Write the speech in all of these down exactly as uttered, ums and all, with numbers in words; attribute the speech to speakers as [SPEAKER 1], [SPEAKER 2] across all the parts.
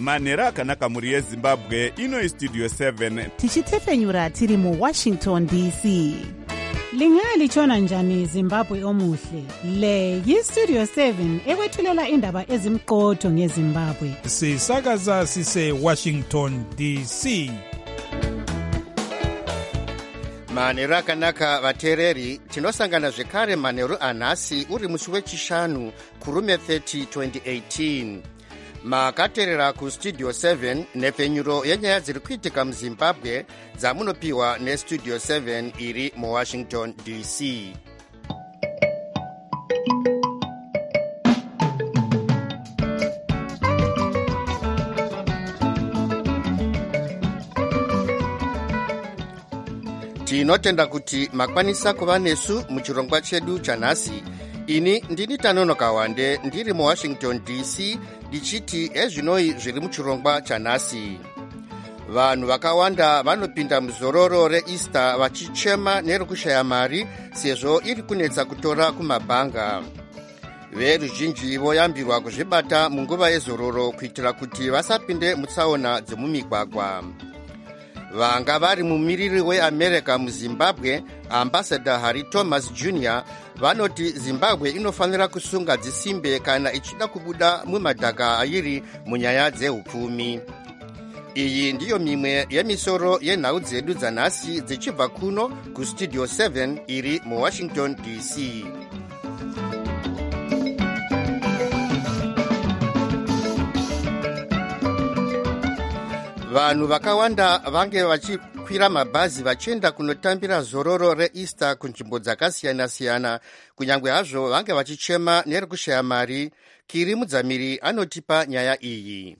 [SPEAKER 1] manhero akanaka mhuri yezimbabwe. Ino istudio seven
[SPEAKER 2] tichitefenyura tiri muwashington D C.
[SPEAKER 3] Lingalitshona njani Zimbabwe omuhle? Le yistudio seven ekwethulela indaba ezimqotho ngeZimbabwe.
[SPEAKER 4] Sisakaza sise Washington D C.
[SPEAKER 5] Manhero akanaka vateereri, tinosangana zvekare manhero anhasi uri musi wechishanu kurume thirty twenty eighteen. Makateerera kustudio seven nepfenyuro yenyaya dziri kuitika muZimbabwe dzamunopiwa nestudio seven iri muWashington D C. Tinotenda kuti makwanisa kuva nesu muchirongwa chedu chanhasi. Ini ndini Tanonoka Wande ndiri muWashington D C ndichiti ezvinoi zviri muchirongwa chanhasi. Vanhu vakawanda vanopinda muzororo reEaster vachichema nerekushaya mari sezvo iri kunetsa kutora kumabhanga. Veruzhinji voyambirwa kuzvibata munguva yezororo kuitira kuti vasapinde mutsaona dzemumigwagwa. Vanga vari mumiriri weAmerica muZimbabwe, Ambassador Harry Thomas Junior vanoti Zimbabwe inofanira kusunga dzisimbe kana ichida kubuda mumadhaka ayiri munyaya dzehupfumi. Iyi ndiyo mimwe yemisoro yenhau dzedu dzanhasi dzichibva kuno kustudio seven iri muWashington D C. Vanhu vakawanda vange vachikwira mabhazi vachienda kunotambira zororo reEaster kunzvimbo dzakasiyana-siyana, kunyange hazvo vange vachichema nerekushaya mari. Kiri Mudzamiri anotipa nyaya iyi.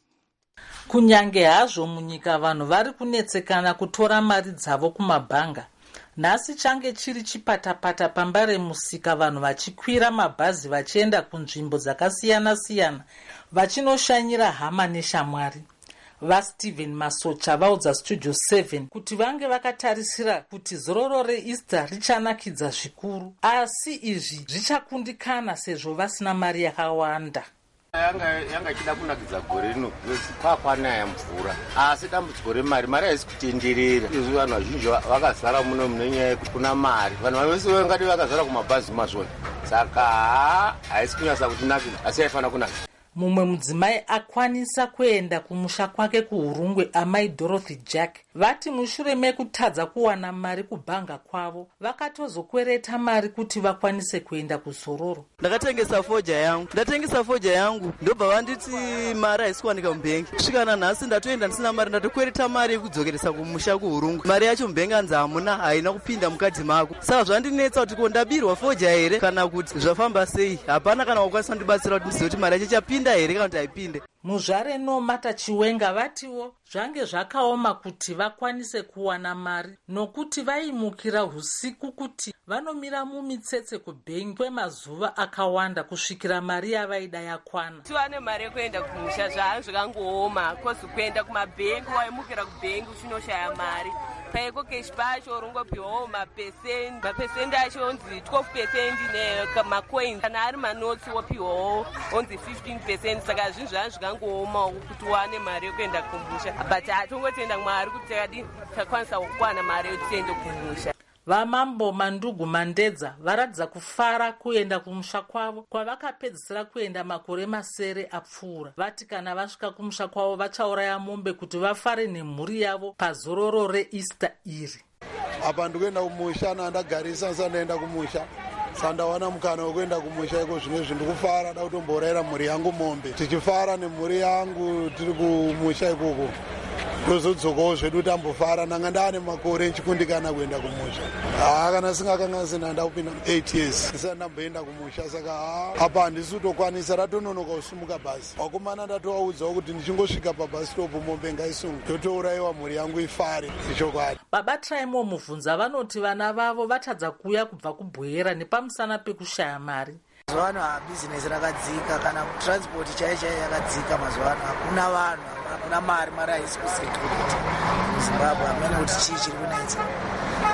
[SPEAKER 6] Kunyange hazvo munyika vanhu vari kunetsekana kutora mari dzavo kumabhanga, nhasi change chiri chipatapata pamba remusika, vanhu vachikwira mabhazi vachienda kunzvimbo dzakasiyana-siyana vachinoshanyira hama neshamwari. VaStephen Masocha vaudza Studio seven kuti vange vakatarisira kuti zororo reEaster richanakidza zvikuru, asi izvi zvichakundikana sezvo vasina mari yakawanda.
[SPEAKER 7] Yanga yanga chida kunakidza gore rino kwakwanaya mvura, asi dambudziko remari mari haisi kutenderera. Izvi vanhu vazhinji vakazara muno munenyaya yekuti kuna mari. Vanhu vese vangati vakazara kumabhazi mazvoni, saka haisi kunyasa kutinakidza, asi haifana kunakidza.
[SPEAKER 6] Mumwe mudzimai akwanisa kuenda kumusha kwake kuHurungwe, amai Dorothy Jack, vati mushure mekutadza kuwana mari kubhanga kwavo vakatozokwereta mari kuti vakwanise kuenda kuzororo.
[SPEAKER 8] Ndakatengesa foja yangu ndatengesa foja yangu ndobva vanditi mari haisi kuwanika mubhengi. Kusvikana nhasi ndatoenda ndisina mari, ndatokwereta mari yekudzokeresa kumusha kuHurungwe. Mari yacho mubhengi anzi hamuna, haina kupinda mukadhi mako. Saka zvandinetsa kuti ko ndabirwa foja here kana kuti zvafamba sei. Hapana kana wakwanisa kundibatsira kuti ndizive kuti mari yacho chapinda here kana kuti haipinde.
[SPEAKER 6] Muzvare Nomata Chiwenga vatiwo zvange zvakaoma kuti vakwanise kuwana mari, nokuti vaimukira husiku kuti vanomira mumitsetse kubhengi kwemazuva akawanda kusvikira mari yavaida yakwana.
[SPEAKER 9] Tiwane mari yekuenda kumusha zvaro zvakangooma, kozi kuenda kumabhengi waimukira kubhengi uchinoshaya mari. Paiko keshi pacho rungopiwawo mapesendi, mapesendi acho onzi twelve percent nemacoins, kana ari manotsi wopiwawo onzi fifteen percent. Saka zvinhu zvaro zvikangooma kuti uwane mari yekuenda kumusha, but hatongotenda Mwari kuti takadi takwanisa kuwana mari yekuti tiende kumusha.
[SPEAKER 6] Vamambo Mandugu Mandedza varadza kufara kuenda kumusha kwavo kwavakapedzisira kuenda makore masere apfuura. Vati kana vasvika kumusha kwavo vachauraya mombe kuti vafare nemhuri yavo pazororo reEaster iri.
[SPEAKER 10] Apa ndikuenda kumusha, nandagarisa sandaenda kumusha, sandawana mukana wekuenda kumusha iko. Zvimwe zvinhu ndikufara, da kutomborayira mhuri yangu mombe, tichifara nemhuri yangu tiri kumusha ikoko. Tozodzokawo zvedu tambofara, nanga ndaane makore nchikundikana kuenda kumusha. Ah, kana singakanga sina ndakupinda eight years ndisati ndamboenda kumusha. Saka apa handisi kutokwanisa, ratononoka kusumuka bhazi. Wakomana ndatovaudzawo kuti ndichingosvika pabhasi stopu mombe ngaisunga, totourayiwa mhuri yangu ifare. Ichokwadi.
[SPEAKER 6] Baba Traimo Muvunza vanoti vana vavo vatadza kuuya kubva kubwera nepamusana pekushaya mari.
[SPEAKER 11] Mazuva ano bhizinesi rakadzika, kana transport chaiyo chaiyo yakadzika. Mazuva ano hakuna vanhu, hakuna mari, mari haisi kusetu kuti muZimbabwe. Hamene kuti chii chiri kunetsa.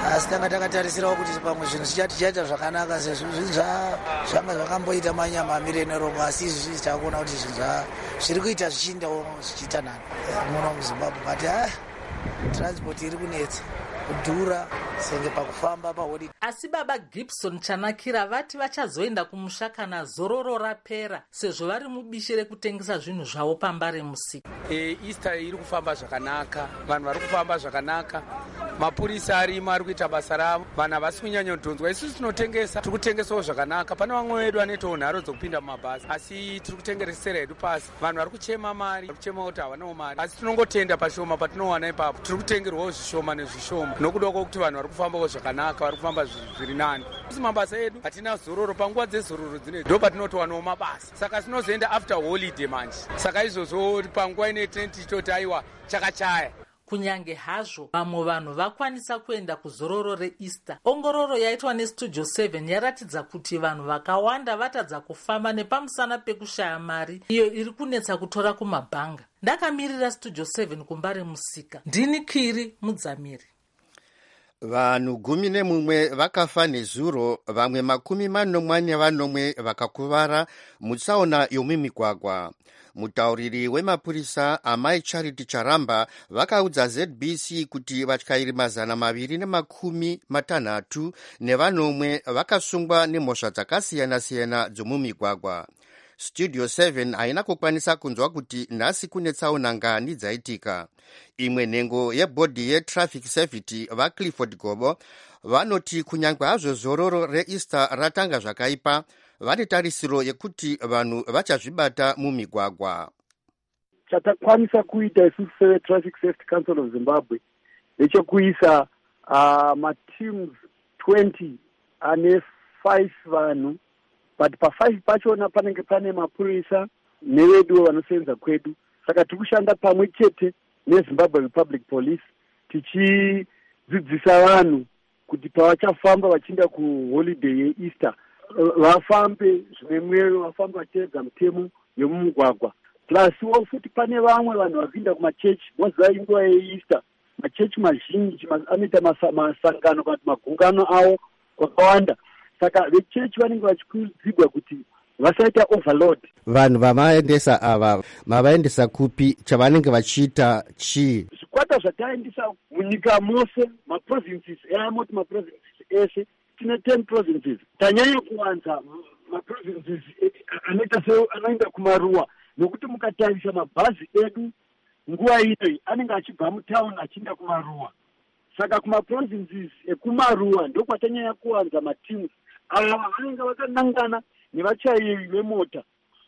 [SPEAKER 11] asi tanga takatarisirawo kuti pamwe zvinhu zvichati chaita zvakanaka sezvo zvinhu zvanga zvakamboita manyama amire neromo asi izvi zvizi takuona kuti zvinhu zviri kuita zvichiindawo zvichiita nani muno muzimbabwe kati ha transport iri kunetsa kudhura senge pakufamba paholiday.
[SPEAKER 6] Asi baba Gibson Chanakira vati vachazoenda kumusha kana zororo rapera sezvo vari mubishi rekutengesa zvinhu zvavo pamba remusika.
[SPEAKER 12] E, Easter iri kufamba zvakanaka, vanhu vari kufamba zvakanaka, mapurisa arimo ari kuita basa ravo, vanhu havasi kunyanya kudhonzwa. Isusu tinotengesa, tiri kutengesawo zvakanaka. Pane vamwe vedu vanoitawo nharo dzokupinda mumabhazi, asi tiri kutengeresera hedu pasi. Vanhu vari kuchema mari, vari kuchema kuti havanawo mari, asi tinongotenda pashoma patinowana ipapo. Tiri kutengerwawo zvishoma nezvishoma nokuda kwokuti vanhu vari kufambawo zvakanaka, vari kufamba zviri nani. Isi mabasa edu hatina zororo, panguva dzezororo dzine ndo patinotowanawo mabasa, saka tinozoenda after holiday manje. Saka izvozvo panguva ine tichitoti aiwa chakachaya.
[SPEAKER 6] Kunyange hazvo vamwe vanhu vakwanisa kuenda kuzororo reEaster, ongororo yaitwa nestudio seven yaratidza kuti vanhu vakawanda vatadza kufamba nepamusana pekushaya mari iyo iri kunetsa kutora kumabhanga. Ndakamirira studio seven kumba remusika, ndini Kiri Mudzamiri.
[SPEAKER 5] Vanhu gumi nemumwe vakafa nezuro, vamwe makumi manomwe nevanomwe vakakuvara mutsaona yomumigwagwa. Mutauriri wemapurisa Amai Charity Charamba vakaudza Z B C kuti vatyairi mazana maviri nemakumi matanhatu nevanomwe vakasungwa nemhosva dzakasiyana-siyana dzomumigwagwa. Studio seven haina kukwanisa kunzwa kuti nhasi kune tsaona ngani dzaitika. Imwe nhengo yebhodhi yetraffic safety vaClifford Gobo vanoti kunyange hazvo zororo reEaster ratanga zvakaipa, vane tarisiro yekuti vanhu vachazvibata mumigwagwa.
[SPEAKER 13] Chatakwanisa kuita isusu sevetraffic safety council of Zimbabwe ndechekuisa uh, mateams twenty ane five vanhu, but pa five pachona panenge pane mapurisa nevedu vanosenza kwedu. Saka tikushanda pamwe chete neZimbabwe Republic Police tichidzidzisa vanhu kuti pavachafamba vachienda kuholiday yeEaster vafambe zvine mwero, vafambe vateedza mitemo yomumugwagwa. Plus futi pane vamwe vanhu vapinda kumachechi, moziva inguva yeEaster machechi mazhinji anoita masangano kana magungano awo kwakawanda. Saka vechechi vanenge vachikurudzirwa kuti vasaita overload.
[SPEAKER 5] Vanhu vamaendesa ava mavaendesa kupi, chavanenge vachiita chii?
[SPEAKER 13] Zvikwata zvataendesa munyika mose, maprovinces eamoti maprovinces ese, tine ten provinces. Tanyanya kuwanza maprovinces anoita se anoenda kumaruwa, nokuti mukatarisa mabhazi edu nguva inoi anenge achibva mutauni achienda kumaruwa. Saka kumaprovinces ekumaruwa ndokwatanyanya kuwanza mateams ava vanenge vakanangana nevachairi vemota.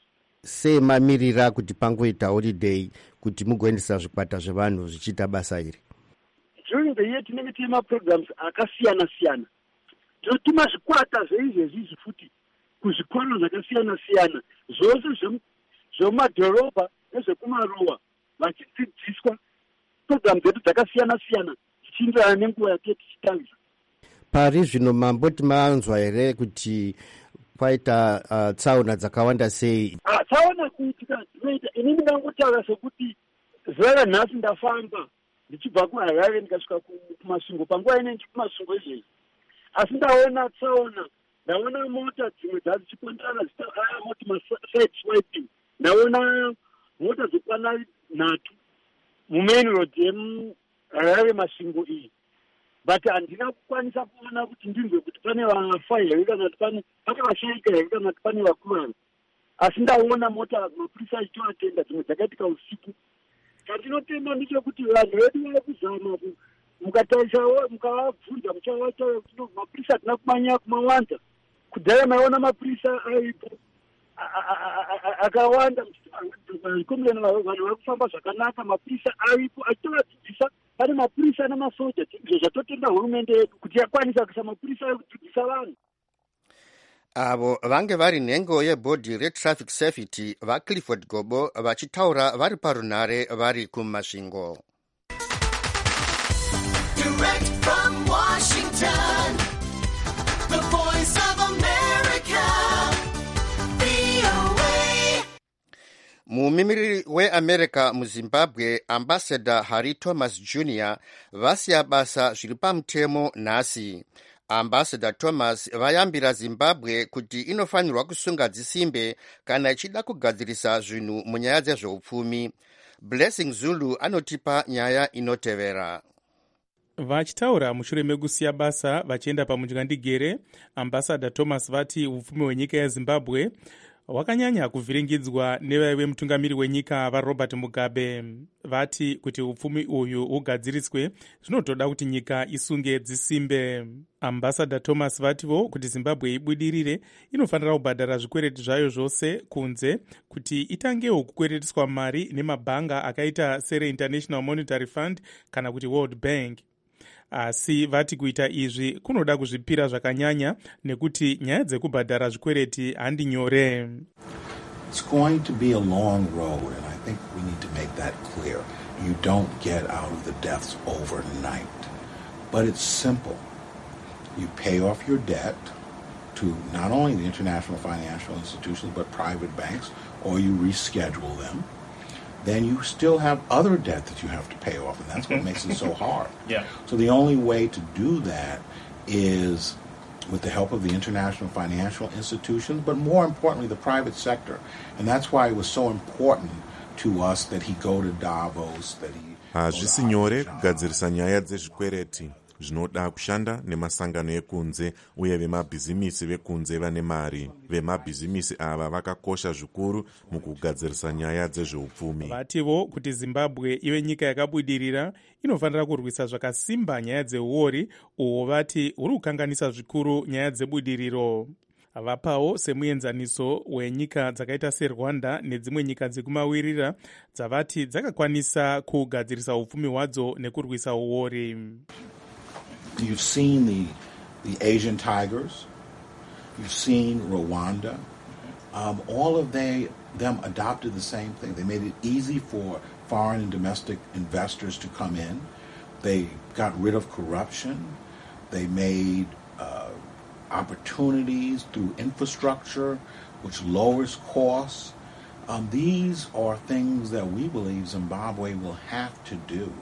[SPEAKER 5] Sei mamirira kuti pangoita holiday kuti mugoendesa zvikwata zvevanhu zvichiita basa iri?
[SPEAKER 13] During the year tinenge tine maprograms akasiyana-siyana. Tinotuma zvikwata zveizvezvi futi kuzvikoro zvakasiyana-siyana, zvose zvemumadhorobha nezvekumaruwa, vachidzidziswa program dzedu dzakasiyana-siyana zvichienderana nenguva yake tichitangisa.
[SPEAKER 5] Pari zvino mamboti maanzwa here kuti kwaita uh, tsaona dzakawanda sei?
[SPEAKER 13] Ah, tsaona kuitika dzinoita, ini ndingangotaura sekuti zuva ranhasi ndafamba ndichibva kuHarare ndikasvika kumasvingo, panguva ine ndikumasvingo izvezvi, asi ndaona tsaona, ndaona mota dzimwe dzadzichipondana dzitaa moti maside swiping, ndaona mota dzokwana nhatu mumain road yemuHarare masvingo iyi. But handina kukwanisa kuona kuti ndinzwe kuti pane vafa here kana kuti pane pane vashaika here kana kuti pane vakuvara. Asi ndaona mota mapurisa achitovatenda, dzimwe dzakaitika usiku. Chandinotenda ndechekuti vanhu vedu vari kuzama, mukatarisawo mukavabvunza muchavataura kuti mapurisa hatina kumanya kumawanza. Kudhaya maiona mapurisa aipo akawanda, komuleni vanhu vari kufamba zvakanaka, mapurisa aipo achitovadzidzisa. Pane mapurisa namasoja, izvo zvatotenda hurumende yedu kuti yakwanisa kuisa mapurisa ekudzidzisa vanhu.
[SPEAKER 5] Avo vange vari nhengo yebhodhi retraffic safety vaClifford Gobo vachitaura vari parunhare vari kumasvingo.
[SPEAKER 14] Direct from Washington, the voice of America, V O A.
[SPEAKER 5] mumimiriri weamerica muzimbabwe ambassador Harry Thomas Junior vasiya basa zviri pamutemo nhasi. Ambassador Thomas vayambira Zimbabwe kuti inofanirwa kusunga dzisimbe kana ichida kugadzirisa zvinhu munyaya dzezveupfumi. Blessing Zulu anotipa nyaya inotevera.
[SPEAKER 15] Vachitaura mushure mekusiya basa vachienda pamunyandigere, Ambassador Thomas vati upfumi hwenyika yeZimbabwe hwakanyanya kuvhiringidzwa nevaive mutungamiri wenyika vaRobert Mugabe. Vati kuti upfumi uyu hugadziriswe zvinotoda kuti nyika isunge dzisimbe. Ambassador Thomas vativo kuti Zimbabwe ibudirire inofanira kubhadhara zvikwereti zvayo zvose kunze kuti itangewo kukweretiswa mari nemabhanga akaita sere International Monetary Fund kana kuti World Bank. Asi vati kuita izvi kunoda kuzvipira zvakanyanya nekuti nyaya dzekubhadhara zvikwereti handi nyore.
[SPEAKER 16] It's going to be a long road, and I think we need to make that clear. You don't get out of the depths overnight. But it's simple. You pay off your debt to not only the international financial institutions, but private banks, or you reschedule them. Then you still have other debt that you have to pay off, and that's what makes it so hard.
[SPEAKER 15] Yeah.
[SPEAKER 16] So the only way to do that is with the help of the international financial institutions, but more importantly, the private sector. And that's why it was so important to us that he go to Davos, that he...
[SPEAKER 1] Hazvisi nyore kugadzirisa nyaya dzezvikwereti. Zvinoda kushanda nemasangano ekunze uye vemabhizimisi vekunze vane mari. Vemabhizimisi ava vakakosha zvikuru mukugadzirisa nyaya dzezveupfumi.
[SPEAKER 15] Vativo kuti Zimbabwe ive nyika yakabudirira inofanira kurwisa zvakasimba nyaya dzeuori uwo vati huri kukanganisa zvikuru nyaya dzebudiriro. Vapawo semuenzaniso wenyika dzakaita seRwanda nedzimwe nyika dzekumawirira dzavati dzakakwanisa kugadzirisa upfumi hwadzo nekurwisa uori.
[SPEAKER 16] You've seen the, the Asian tigers. You've seen Rwanda. Um, all of they, them adopted the same thing. They made it easy for foreign and domestic investors to come in. They got rid of corruption. They made uh, opportunities through infrastructure, which lowers costs. Um, these are things that we believe Zimbabwe will have to do.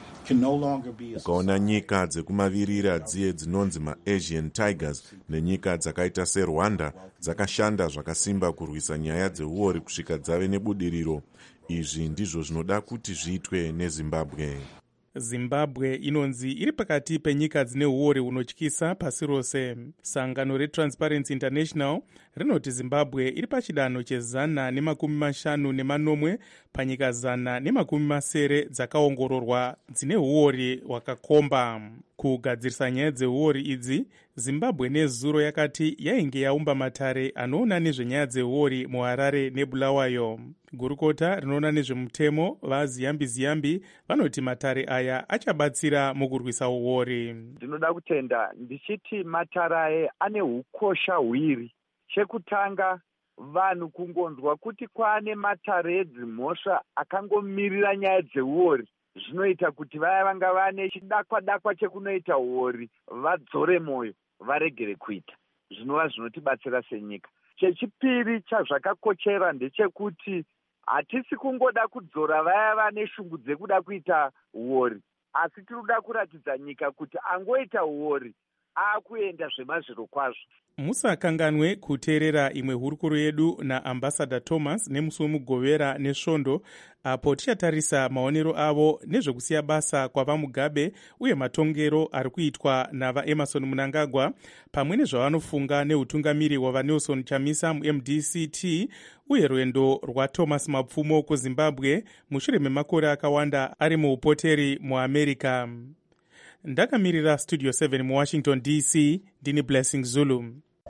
[SPEAKER 1] Ukaona nyika dzekumavirira dziye dzinonzi maAsian Tigers nenyika dzakaita seRwanda dzakashanda zvakasimba kurwisa nyaya dzeuori kusvika dzave nebudiriro. Izvi ndizvo zvinoda kuti zviitwe neZimbabwe.
[SPEAKER 15] Zimbabwe inonzi iri pakati penyika dzine uori hunotyisa pasi rose. Sangano reTransparency International rinoti Zimbabwe iri pachidanho chezana nemakumi mashanu nemanomwe panyika zana nemakumi masere dzakaongororwa dzine uori hwakakomba. Kugadzirisa nyaya dzeuori idzi, Zimbabwe nezuro yakati yainge yaumba matare anoona nezvenyaya dzeuori muHarare neBulawayo. Gurukota rinoona nezvemutemo vaZiyambi Ziyambi vanoti matare aya achabatsira mukurwisa uori.
[SPEAKER 17] Ndinoda kutenda ndichiti matare aya ane ukosha hwiri. Chekutanga, vanhu kungonzwa kuti kwaane matare edzimhosva akangomirira nyaya dzeuori, zvinoita kuti vaya vanga vane chidakwa dakwa chekunoita uori vadzore mwoyo varegere kuita. Zvinova zvinotibatsira senyika. Chechipiri chazvakakochera ndechekuti hatisi kungoda kudzora vaya vane shungu dzekuda kuita uori, asi tinoda kuratidza nyika kuti angoita uori akuenda zvemazviro kwazvo.
[SPEAKER 15] Musakanganwe kuteerera imwe hurukuro yedu naAmbassador Thomas nemusi wemugovera nesvondo apo tichatarisa maonero avo nezvekusiya basa kwava Mugabe uye matongero ari kuitwa navaEmerson Mnangagwa pamwe nezvavanofunga neutungamiri hwavaNelson Chamisa muM D C T uye rwendo rwaThomas Mapfumo kuZimbabwe mushure memakore akawanda ari muupoteri muAmerica. Ndakamirira Studio seven muWashington D C, ndini Blessing Zulu.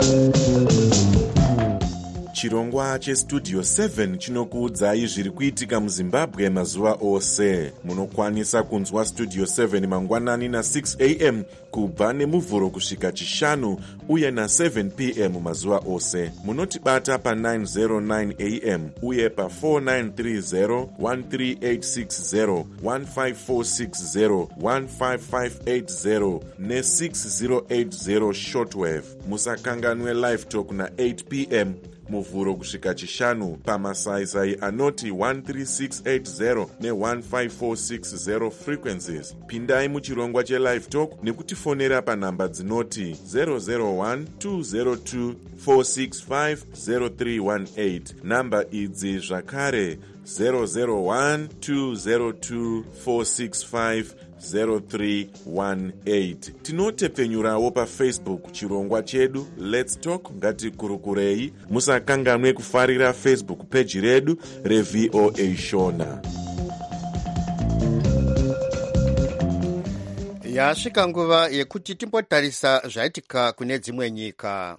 [SPEAKER 1] Chirongwa cheStudio seven chinokuudzai zviri kuitika muZimbabwe mazuva ose. Munokwanisa kunzwa Studio seven mangwanani na six a m kubva nemuvhuro kusvika chishanu uye na seven p m mazuva ose. Munotibata pa nine oh nine a m uye pa four nine three zero, one three eight six zero, one five four six zero, one five five eight zero ne six zero eight zero shortwave. Musakanganwe live talk na eight p m muvhuro kusvika chishanu pamasaisai anoti one three six eight zero ne one five four six zero frequencies. Pindai muchirongwa chelive talk nekutifonera panhamba dzinoti zero zero one two zero two four six five zero three one eight. Namba idzi zvakare zero zero one two zero two four six five zero three one eight. Tinotepfenyurawo pafacebook chirongwa chedu Let's Talk ngatikurukurei. Musakanganwe kufarira Facebook page redu reV O A Shona.
[SPEAKER 5] Yasvika nguva yekuti timbotarisa zvaitika kune dzimwe nyika.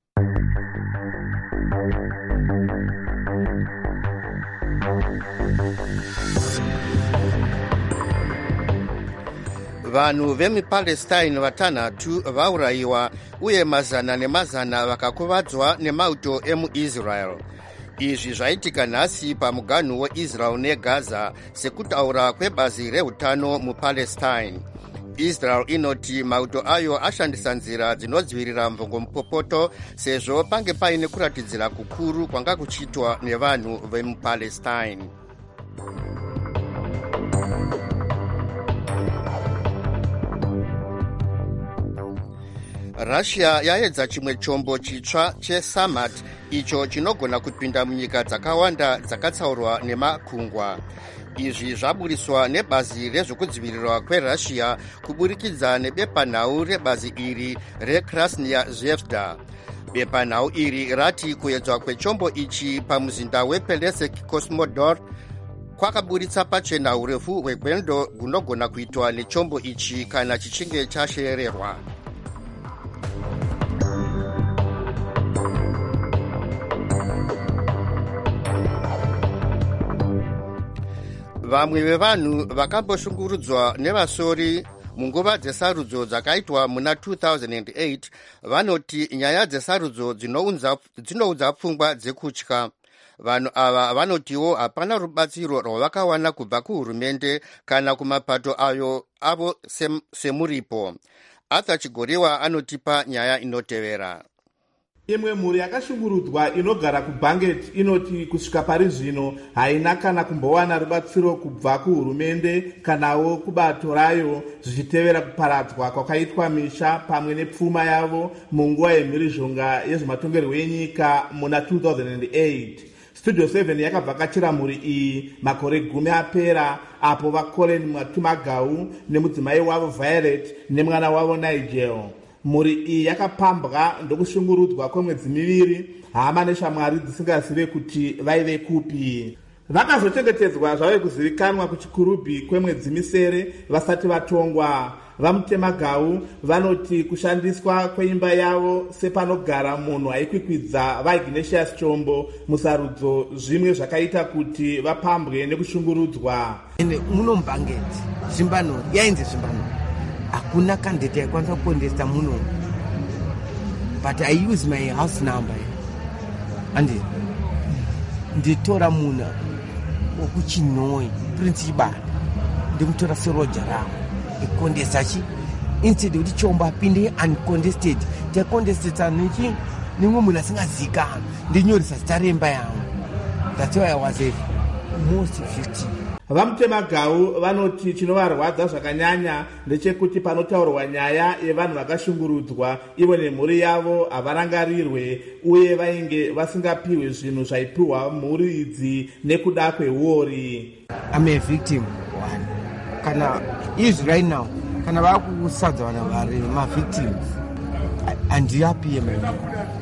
[SPEAKER 5] Vanhu vemupalestine vatanhatu vaurayiwa uye mazana nemazana vakakuvadzwa nemauto emuIsrael. Izvi zvaitika nhasi pamuganhu weIsrael neGaza sekutaura kwebazi reutano muPalestine. Israel inoti mauto ayo ashandisa nzira dzinodzivirira mvongomupopoto sezvo pange paine kuratidzira kukuru kwanga kuchiitwa nevanhu vemupalestine. Russia yaedza chimwe chombo chitsva cheSamat icho chinogona kupinda munyika dzakawanda dzakatsaurwa nemakungwa. Izvi zvaburiswa nebazi rezvokudzivirirwa kweRussia kuburikidza nebepanhau rebazi iri reKrasnaya Zvezda. Bepanhau iri rati kuedzwa kwechombo ichi pamuzinda wePelesek Cosmodor kwakaburitsa pachena urefu hwegwendo gunogona kuitwa nechombo ichi kana chichinge chashererwa. Vamwe vevanhu vakamboshungurudzwa nevasori munguva dzesarudzo dzakaitwa muna two thousand eight vanoti nyaya dzesarudzo dzinoudza pfungwa dzekutya. Vanhu ava vanotiwo hapana rubatsiro rwavakawana kubva kuhurumende kana kumapato ayo avo sem, semuripo. Arthur Chigoriwa anotipa nyaya inotevera.
[SPEAKER 18] Imwe mhuri yakashungurudzwa inogara kuBanget inoti kusvika pari zvino haina kana kumbowana rubatsiro kubva kuhurumende kanawo kubato rayo zvichitevera kuparadzwa kwakaitwa misha pamwe nepfuma yavo munguva yemhirizhonga yezvematongerwo enyika muna two thousand eight. Studio seven yakavhakachira mhuri iyi makore gumi apera apo vaColin Mwatumagau nemudzimai wavo Violet nemwana wavo Nigel. Mhuri iyi yakapambwa ndokushungurudzwa kwemwedzi miviri hama neshamwari dzisingazive kuti vaive kupi. Vakazochengetedzwa zvave kuzivikanwa kuchikurubhi kwemwedzi misere vasati vatongwa. VaMutemagau vanoti kushandiswa kweimba yavo sepanogara munhu aikwikwidza vaIgnatius Chombo musarudzo zvimwe zvakaita kuti vapambwe nekushungurudzwa.
[SPEAKER 19] Ende muno muBanget Zimbabwe yainzi Zimbabwe hakuna candidate yaikwanisa kuondesa muno, but I use my house number and nditora muna wekuchinoi Prince Chibala ndimutora seroja ramo ikondesa chi instead kuti Chombo apinde uncontested tacontested nichi nimwe munhu asingazikana ndinyoresa zita remba yangu. That's why I was a most victim.
[SPEAKER 18] VaMutemagau vanoti chinovarwadza zvakanyanya ndechekuti panotaurwa nyaya yevanhu vakashungurudzwa ivo nemhuri yavo havarangarirwe uye vainge vasingapiwe zvinhu zvaipiwa mhuri idzi nekuda kweuori.
[SPEAKER 19] I'm a victim one. Kana is right now kana vakusadza vanhu vari mavictims handiyapiye manyika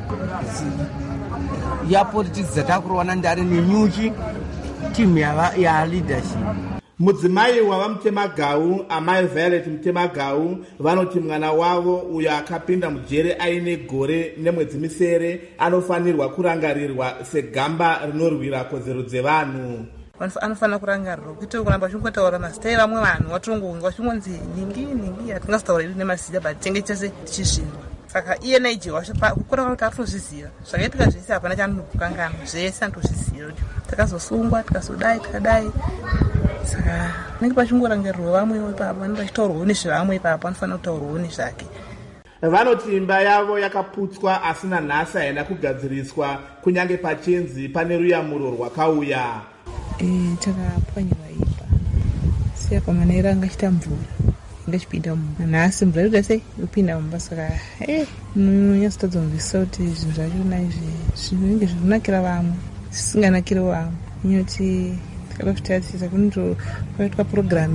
[SPEAKER 19] yapolitics dzatakurowana ndari nenyuchi timu ya leadership.
[SPEAKER 18] Mudzimai wavaMutemagau amai Violet Mutemagau vanoti mwana wavo uyo akapinda mujere aine gore nemwedzi misere anofanirwa kurangarirwa segamba rinorwira kodzero dzevanhu.
[SPEAKER 20] Anofanira kurangarirwa kuti kuramba uchingotaura mazita evamwe vanhu watongonga uchingonzi ningi ningi hatingazotaura idu nemazita but tenge chese tichizvinwa. Saka iye naije kukura kuti atozviziva zvakaitika zvese hapana chaanokukangana zvese anotozviziva kuti takazosungwa tikazodai tikadai. Saka nenge pachingorangarirwa vamwe ipapo vanenge vachitaurwawo nezvevamwe ipapo anofanira kutaurwawo nezvake.
[SPEAKER 18] vanoti imba yavo yakaputswa asi nanhasi haina kugadziriswa kunyange pachenzi pane ruyamuro rwakauya.
[SPEAKER 20] Eh, takapwanyiwa imba siya pamanera angachita mvura ingachipinda mumba nhasi mvura irikuda sei kupinda mumba saka eh nonyatsotodzomvisa kuti zvinhu zvachona izvi zvinenge zvinonakira vamwe zvisinganakiri vamwe inyoti takada kutarisisa kunito kwaitwa purogiramu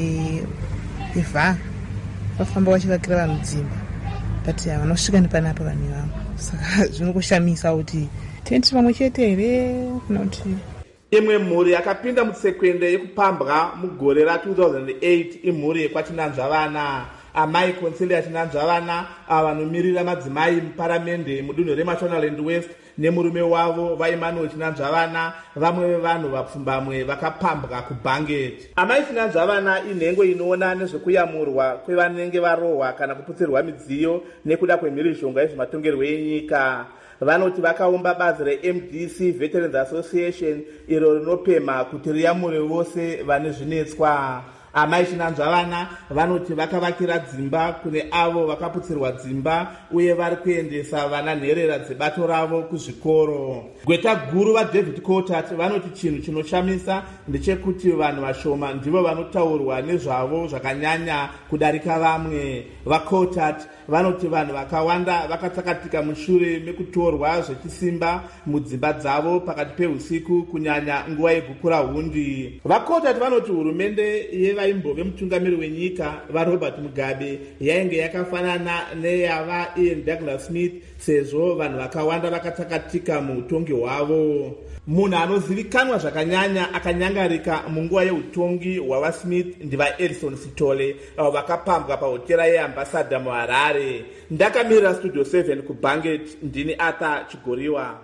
[SPEAKER 20] yevha vafamba vachivakira vanhu dzimba but vanosvika nepanapa vanhu ivamo saka zvinokushamisa kuti tenti pamwe chete here kana kuti
[SPEAKER 18] imwe mhuri yakapinda mutsekwende yekupambwa mugore ra two thousand eight imhuri yekwachinanzvavana. amai konselia chinanzvavana ava vanomirira madzimai muparamende mudunhu remashonaland west nemurume wavo vaemmanuel chinanzvavana vamwe vevanhu vapfumbamwe vakapambwa kubhangeti. amai chinanzvavana inhengo inoona nezvekuyamurwa kwevanenge varohwa kana kuputsirwa midziyo nekuda kwemhirizhonga yezvematongerwo enyika. vanoti vakaumba bazi re-M D C Veterans Association iro rinopemha kuti riyamure vose vane zvinetswa. amai chinanzvavana vanoti vakavakira dzimba kune avo vakaputsirwa dzimba uye vari kuendesa vana nherera dzebato ravo kuzvikoro. gweta guru vaDavid Cotat vanoti chinhu chinoshamisa ndechekuti vanhu vashoma ndivo vanotaurwa nezvavo zvakanyanya kudarika vamwe. vaCotat vanoti vanhu vakawanda vakatsakatika mushure mekutorwa zvechisimba mudzimba dzavo pakati peusiku kunyanya nguva yegukura hundi. vaCotat vanoti hurumende yevaimbove mutungamiri wenyika vaRobert Mugabe yainge yakafanana neyava Ian Douglas Smith sezvo vanhu vakawanda vakatsakatika muutongi hwavo. munhu anozivikanwa zvakanyanya akanyangarika munguva yeutongi hwavaSmith ndivaEdison Sitole avo vakapambwa pahotera yeambassador muHarare. ndakamirira studio seven kubhangeti ndini Arthur Chigoriwa.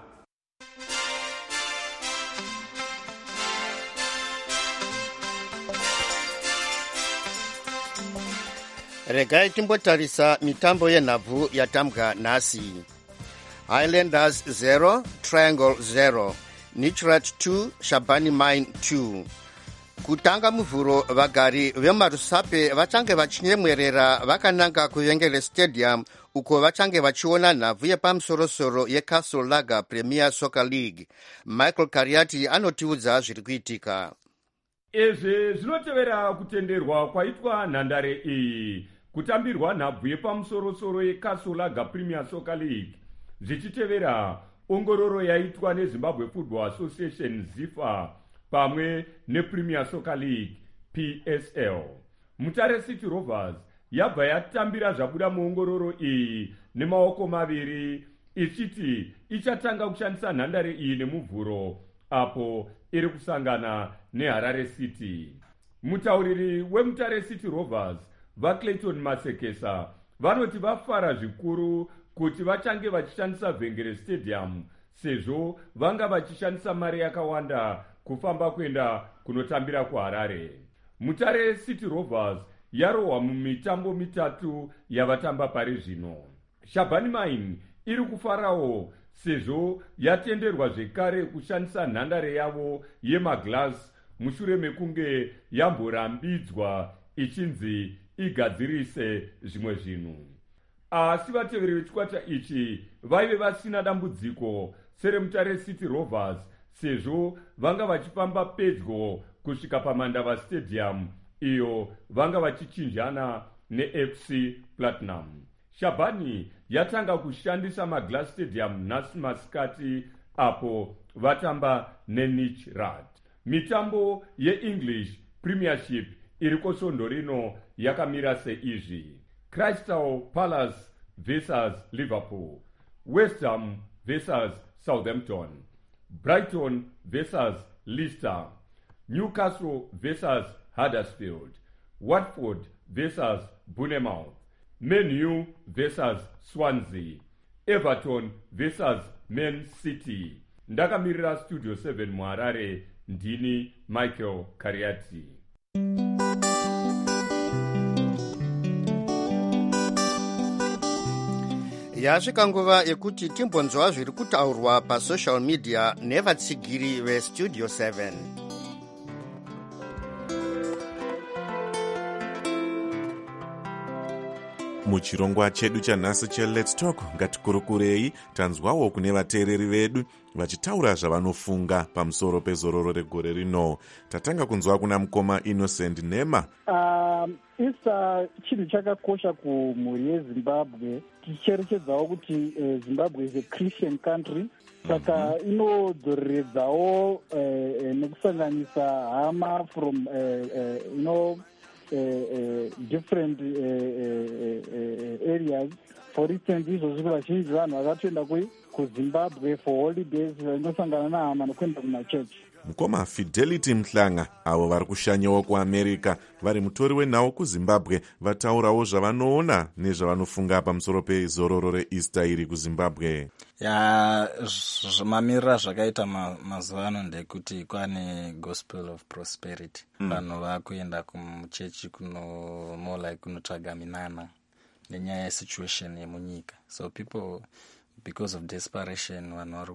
[SPEAKER 5] regai timbotarisa mitambo yenhabvu yatambwa nhasi. Highlanders zero, Triangle zero, Nichrat two, Shabani Mine two. kutanga muvhuro vagari vemarusape vachange vachinyemwerera vakananga kuvengele stadium uko vachange vachiona nhabvu yepamusorosoro yeCastle Lager Premier Soccer League. Michael Kariati anotiudza zviri kuitika.
[SPEAKER 21] izvi zvinotevera kutenderwa kwaitwa nhandare iyi kutambirwa nhabvu yepamusorosoro yeCastle Lager Premier Soccer League zvichitevera ongororo yaitwa neZimbabwe Football Association ZIFA pamwe nePremier Soccer League P S L. Mutare City Rovers yabva yatambira zvabuda muongororo iyi nemaoko maviri ichiti ichatanga kushandisa nhandare iyi nemuvhuro apo iri kusangana neHarare City. Mutauriri weMutare City Rovers vaClayton Masekesa vanoti vafara zvikuru kuti vachange vachishandisa Vhengere Stadium sezvo vanga vachishandisa mari yakawanda kufamba kuenda kunotambira kuHarare. Mutare City Rovers yarohwa mumitambo mitatu yavatamba pari zvino. Shabani Mine iri kufarawo sezvo yatenderwa zvekare kushandisa nhandare yavo yemaglass mushure mekunge yamborambidzwa ichinzi igadzirise zvimwe zvinhu. Asi vateveri vechikwata ichi vaive vasina dambudziko sereMutare City Rovers sezvo vanga vachifamba pedyo kusvika paMandava Stadium iyo vanga vachichinjana neF C Platinum. Shabani yatanga kushandisa maglass stadium nhasi masikati apo vatamba neNichrat. Mitambo yeEnglish Premiership iri kosondo rino yakamira seizvi: Crystal Palace versus Liverpool, West Ham versus Southampton, Brighton versus Leicester, Newcastle versus Huddersfield, Watford versus Bournemouth, Man U versus Swansea, Everton versus Man City. Ndakamirira Studio seven muHarare ndini Michael Kariati.
[SPEAKER 5] yasvika nguva yekuti timbonzwa zviri kutaurwa pasocial media nevatsigiri veStudio seven.
[SPEAKER 1] muchirongwa chedu chanhasi cheLet's Talk ngatikurukurei tanzwawo kune vateereri vedu vachitaura zvavanofunga pamusoro pezororo regore rino. Tatanga kunzwa kuna mukoma Innocent Nema.
[SPEAKER 2] Um, isa chinhu chakakosha kumhuri yeZimbabwe tichicherechedzawo kuti uh, Zimbabwe is a Christian country saka mm-hmm. inodzoreredzawo uh, uh, nekusanganisa hama from uh, uh, you know uh, uh, different uh, uh, uh, areas. For instance, izvo zviri vazhinji vanhu vakatoenda kuZimbabwe for holidays vanosangana nahama nokuenda kumachechi.
[SPEAKER 1] Mukoma Fidelity Mhlanga avo vari kushanyawo kuAmerica vari mutori wenhau kuZimbabwe vataurawo zvavanoona nezvavanofunga pamusoro pezororo reEaster iri kuZimbabwe.
[SPEAKER 22] Ya zvimamirira zvakaita mazuva ano ndekuti kwane gospel of prosperity. Vanhu mm. vakuenda kumuchechi kuno more like kunotsvaga minana nenyaya yesituation yemunyika. So people, because of desperation, vanhu vari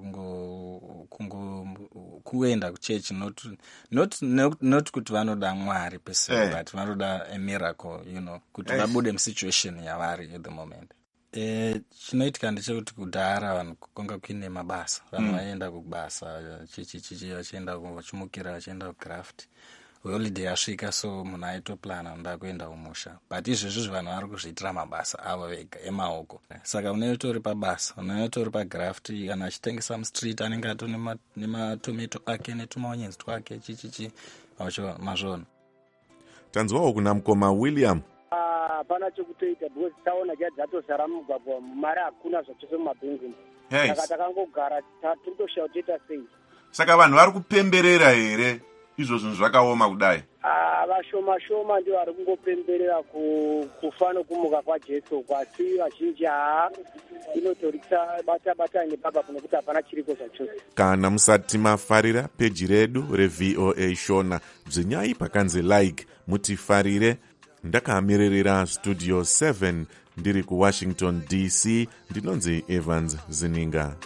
[SPEAKER 22] kungo kuenda kuchechi not not not, not kuti vanoda Mwari pese hey. but vanoda a miracle, you know, kuti hey. vabude musituation yavari at the moment. Eh, chinoitika ndechekuti kudhara vanhu kwanga kuine mabasa, vanhu mm. vaenda kubasa chichi chichi vachienda vachimukira vachienda kugraft. Holiday yasvika so munhu aitoplana anoda kuenda kumusha, but izvezvi vanhu vari kuzviitira mabasa avo vega emaoko. Saka unotori pabasa, unotori pagraft, kana achitengesa mustreet anenge ato nematomato ake netumaonyenzi twake chichichi mazvona.
[SPEAKER 1] Tanzwawo kuna mukoma William.
[SPEAKER 23] Hapana chekutoita because taona chati dzatozara mumugwagwa, mari hakuna zvachose mumabhengi. Saka takangogara tirikutoshaura toita sei.
[SPEAKER 1] Saka vanhu vari kupemberera here izvo zvinhu zvakaoma kudai?
[SPEAKER 23] Ah, vashoma shoma ndio vari kungopemberera kufa nokumuka kwaJesu, kwasi vazhinji haa inotorikisa bata bata nebaba kunokuti hapana chiriko zvachose.
[SPEAKER 1] Kana musati mafarira peji redu reV O A Shona bzinyai pakanzi like mutifarire. Ndakamiririra Studio seven ndiri kuWashington D C, ndinonzi Evans Zininga.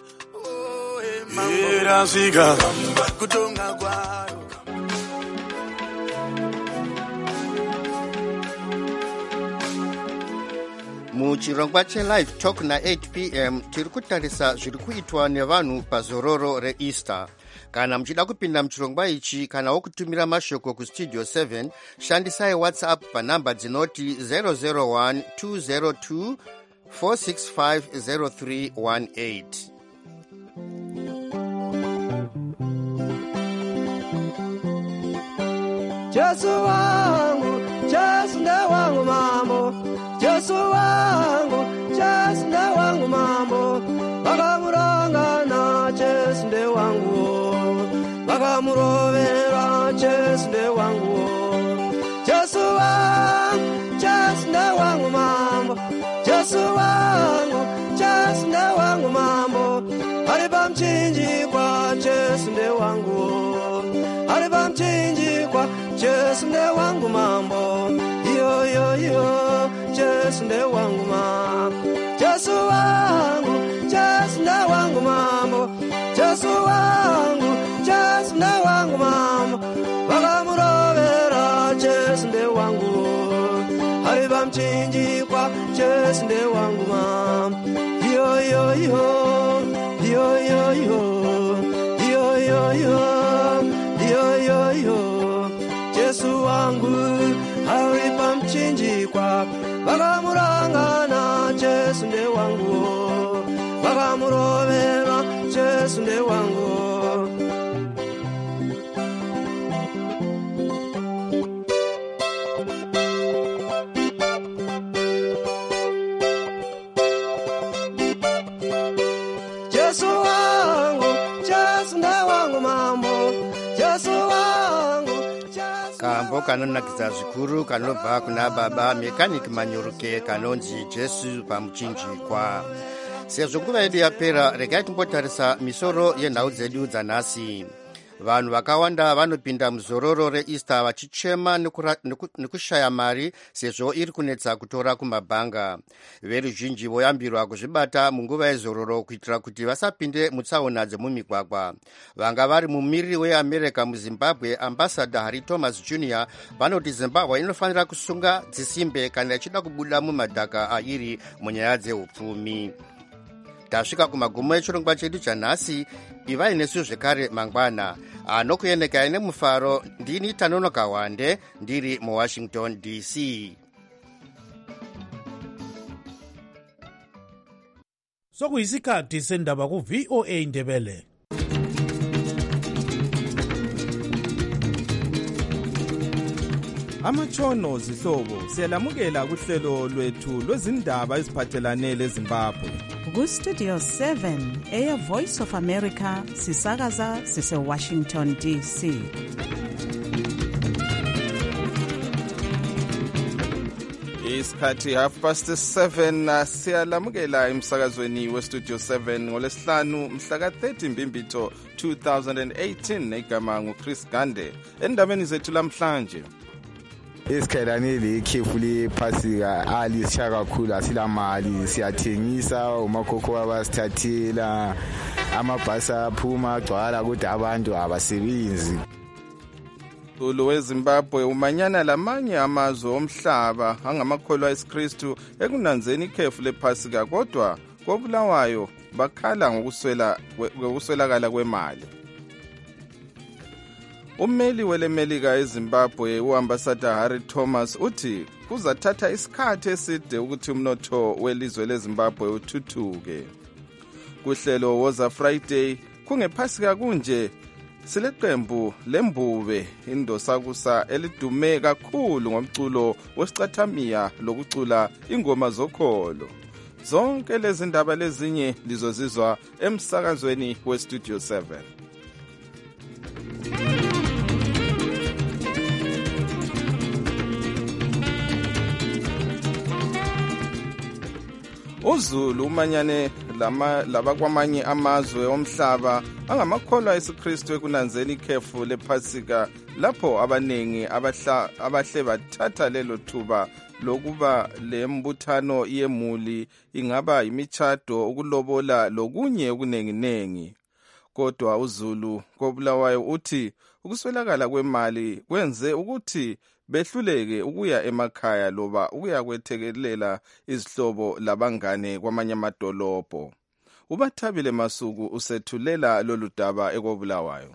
[SPEAKER 5] Muchirongwa cheLive Talk na eight p m tiri kutarisa zviri kuitwa nevanhu pazororo reEaster. Kana muchida kupinda muchirongwa ichi kana wokutumira mashoko kuStudio seven, shandisai WhatsApp panhamba dzinoti zero zero one two zero two four six five zero three one eight.
[SPEAKER 24] Jesu wangu, Jesu ndiye wangu mambo. Jesu wangu, Jesu ndiye wangu mambo. Vakamuranga na Jesu ndiye wangu. Vakamurovera Jesu ndiye wangu. Jesu wangu, Jesu ndiye wangu mambo. Jesu wangu, Jesu ndiye wangu mambo. Ari pamchinjikwa Jesu ndiye wangu. Ari pamchinjikwa Jesu ndiye wangu mambo. Yo yo yo Jesu ndiye wangu mambo. Jesu wangu, Jesu ndiye wangu mambo. Jesu wangu, Jesu ndiye wangu mambo. Vakamurovera Jesu ndiye wangu. Ari pamchinjikwa Jesu ndiye wangu mambo. Yo yo yo yo yo yo yo yo yo yo yo yo Jesu wangu ari pamchinjikwa. Vakamuranga na Jesu ndiye wangu. Vakamurovera Jesu ndiye wangu. Jesu wangu, Jesu ndiye wangu mambo. Jesu wangu,
[SPEAKER 5] kambo kanonakidza zvikuru kanobva kuna baba mechanic Manyoruke kanonzi Jesu pamuchinjikwa. Sezvo nguva yedu yapera, regai timbotarisa misoro yenhau dzedu dzanhasi. vanhu vakawanda vanopinda muzororo reeaster vachichema nekushaya mari sezvo iri kunetsa kutora kumabhanga. Veruzhinji voyambirwa kuzvibata munguva yezororo kuitira kuti vasapinde mutsaona dzemumigwagwa. Vanga vari mumiriri weamerica muzimbabwe ambassador Harry Thomas Junior vanoti Zimbabwe inofanira kusunga dzisimbe kana ichida kubuda mumadhaka airi munyaya dzeupfumi. Tasvika kumagumo echirongwa chedu chanhasi. Ivai nesu zvekare mangwana anokuyenekai nemufaro. Ndini Tanonoka Wande ndiri muWashington D C.
[SPEAKER 3] Sokuyisikhathi sendaba ku V O A Ndebele.
[SPEAKER 4] Amatshono zihlobo siyalamukela kuhlelo lwethu lwezindaba eziphathelane leZimbabwe.
[SPEAKER 7] Ku-Studio seven, Air Voice of America, sisakaza sise-Washington D C.
[SPEAKER 4] Isikhathi half past seven siyalamukela emsakazweni we-Studio seven ngolesihlanu mhla ka-thirty Mbimbitho two thousand eighteen negama nguChris Gande. Endabeni zethu lamhlanje
[SPEAKER 8] Isikhalanile ikhefu lephasika alisisha kakhulu asilamali siyathengisa umakhokho abasithathela amabhasi aphuma agcwala kodwa abantu abasebenzi.
[SPEAKER 4] Ulu weZimbabwe umanyana lamanye amazwe omhlaba angamakholwa esikristu ekunanzeni ikhefu lephasika kodwa kobulawayo bakhala ngokuswela ngokuswelakala kwemali. Ummeli welemelika eZimbabwe uambassador Harry Thomas uthi kuzathatha isikhathi eside ukuthi umnotho welizwe leZimbabwe uthuthuke. Kuhlelo woza Friday kungephasika kunje sileqembu lembube indosakusa elidume kakhulu ngomculo wesicathamiya lokucula ingoma zokholo. Zonke lezi ndaba lezinye lizozizwa emsakazweni weStudio seven. UZulu umanyane lama labakwamanye amazwe omhlaba angamakholwa esikristu ekunanzeni ikhefu lephasika lapho abanengi abahla abahle bathatha lelo thuba lokuba lembuthano yemuli ingaba imichado ukulobola lokunye okunenginengi. Kodwa uZulu kobulawayo uthi ukuswelakala kwemali kwenze ukuthi behluleke ukuya emakhaya loba ukuya kwethekelela izihlobo labangane kwamanye amadolobho. UBathabile Masuku usethulela lolu daba ekobulawayo.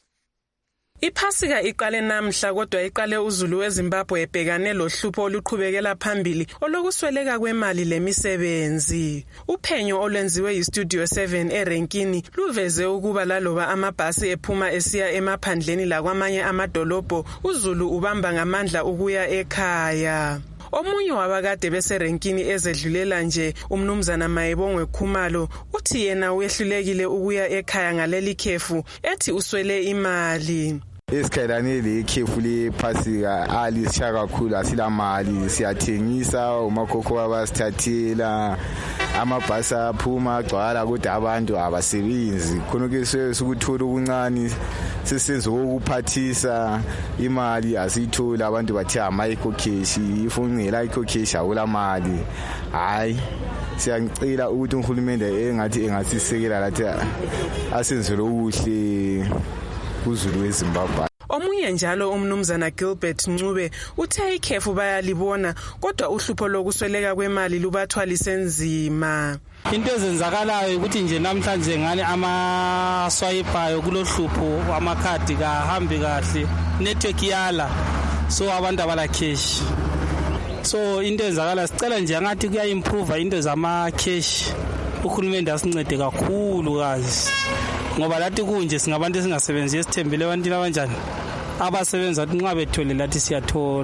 [SPEAKER 25] Iphasika iqale namhla kodwa iqale uZulu weZimbabwe ebhekane lohlupho oluqhubekela phambili olokusweleka kwemali lemisebenzi. Uphenyo olwenziwe yiStudio seven eRenkini luveze ukuba laloba amabhasi ephuma esiya emaphandleni lakwamanye amadolobho uZulu ubamba ngamandla ukuya ekhaya. Omunye wabakade beserenkini ezedlulela nje umnumzana Mayebongwe Khumalo uthi yena uyehlulekile ukuya ekhaya ngaleli khefu ethi uswele imali.
[SPEAKER 8] Isikhalanile ikhefu lephasika alisisha kakhulu asilamali siyathengisa umakhokho abasithathela amabhasi aphuma agcwala kodwa abantu abasebenzi khona ke sukuthola okuncane sisenze ukuphathisa imali asithola abantu bathi amayikho cash ifungela ikho cash awulamali. Hayi siyangicela ukuthi uhulumende engathi engasisekela lathi asenzele ukuhle uZulu weZimbabwe.
[SPEAKER 25] Omunye njalo umnumzana Gilbert Ncube uthe ikhefu bayalibona kodwa uhlupho lokusweleka kwemali lubathwalise nzima.
[SPEAKER 26] Into ezenzakalayo ukuthi nje namhlanje ngane amaswayipayo kulohlupho amakhadi kahambi kahle network yala so abantu abala cash. So into ezenzakala sicela nje ngathi kuya improve into zama cash. Uhulumende asincede kakhulu kazi. Ngoba lathi kunje singabantu esingasebenzi esithembele ebantwini abanjani abasebenza nxa bethole lathi siyathola.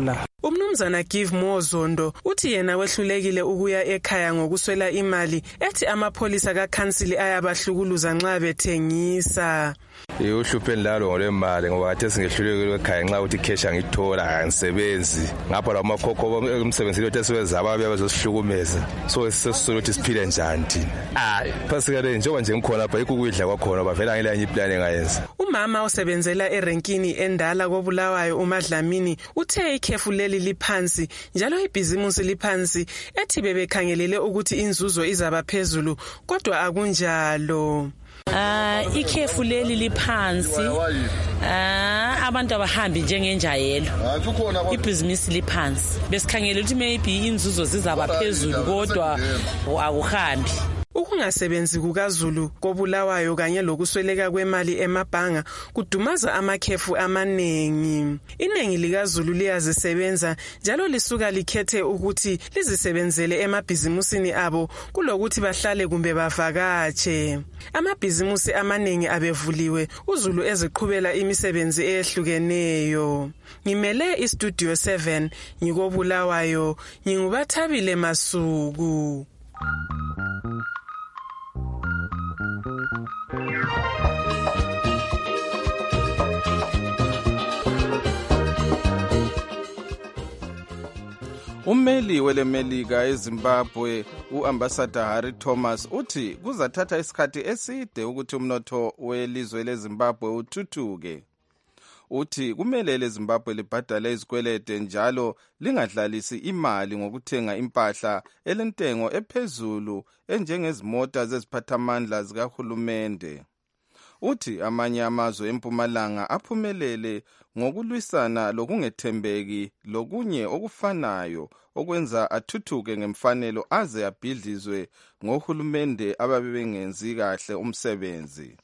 [SPEAKER 25] Umnumzana Give Mozondo uthi yena wehlulekile ukuya ekhaya ngokuswela imali ethi amapholisa kaKhansili ayabahlukuluza nxa bethengisa.
[SPEAKER 6] Uhluphe ndalo ngolemali ngoba athe singehlulekile ekhaya nxa uthi cash angithola angisebenzi ngapha la makhokho umsebenzi lo tesiwenza ababe bazosihlukumeza so sesisoluthi siphile njani thina hayi pasikale njengoba nje ngikhona lapha ikukudla kwakhona bavela ngelenye iplan engayenza.
[SPEAKER 25] Umama osebenzela erenkini endala koBulawayo uMadlamini uthe ikhefu leli liphansi njalo ibhizimusi liphansi ethi bebekhangelele ukuthi inzuzo izaba phezulu kodwa akunjalo.
[SPEAKER 9] Ah ikhefu leli liphansi ah abantu abahambi njengenjayelo ibhizinisi liphansi besikhangela ukuthi maybe inzuzo zizaba phezulu kodwa awuhambi.
[SPEAKER 25] Ukungasebenzi kukaZulu koBulawayo kanye lokusweleka kwemali emabhanga kudumaza amakhefu amanengi. Inengi likaZulu liyazisebenza njalo lisuka likhethe ukuthi lizisebenzele emabhizimusini abo kulokuthi bahlale kumbe bavakatshe. Amabhizimusi amanengi abevuliwe uZulu eziqhubela imisebenzi ehlukeneyo. Ngimele iStudio seven ngikoBulawayo ngingubathabile Masuku.
[SPEAKER 4] Ummeli welemelika eZimbabwe uAmbassador Harry Thomas uthi kuzathatha isikhathi eside ukuthi umnotho welizwe leZimbabwe uthuthuke. Uthi kumele leZimbabwe libhadale izikwelede njalo lingadlalisi imali ngokuthenga impahla elentengo ephezulu enjengezimota zeziphathamandla zikahulumende. Uthi amanye amazwe empumalanga aphumelele ngokulwisana lokungethembeki lokunye okufanayo okwenza athuthuke ngemfanelo aze abhidlizwe ngohulumende ababengenzi kahle umsebenzi.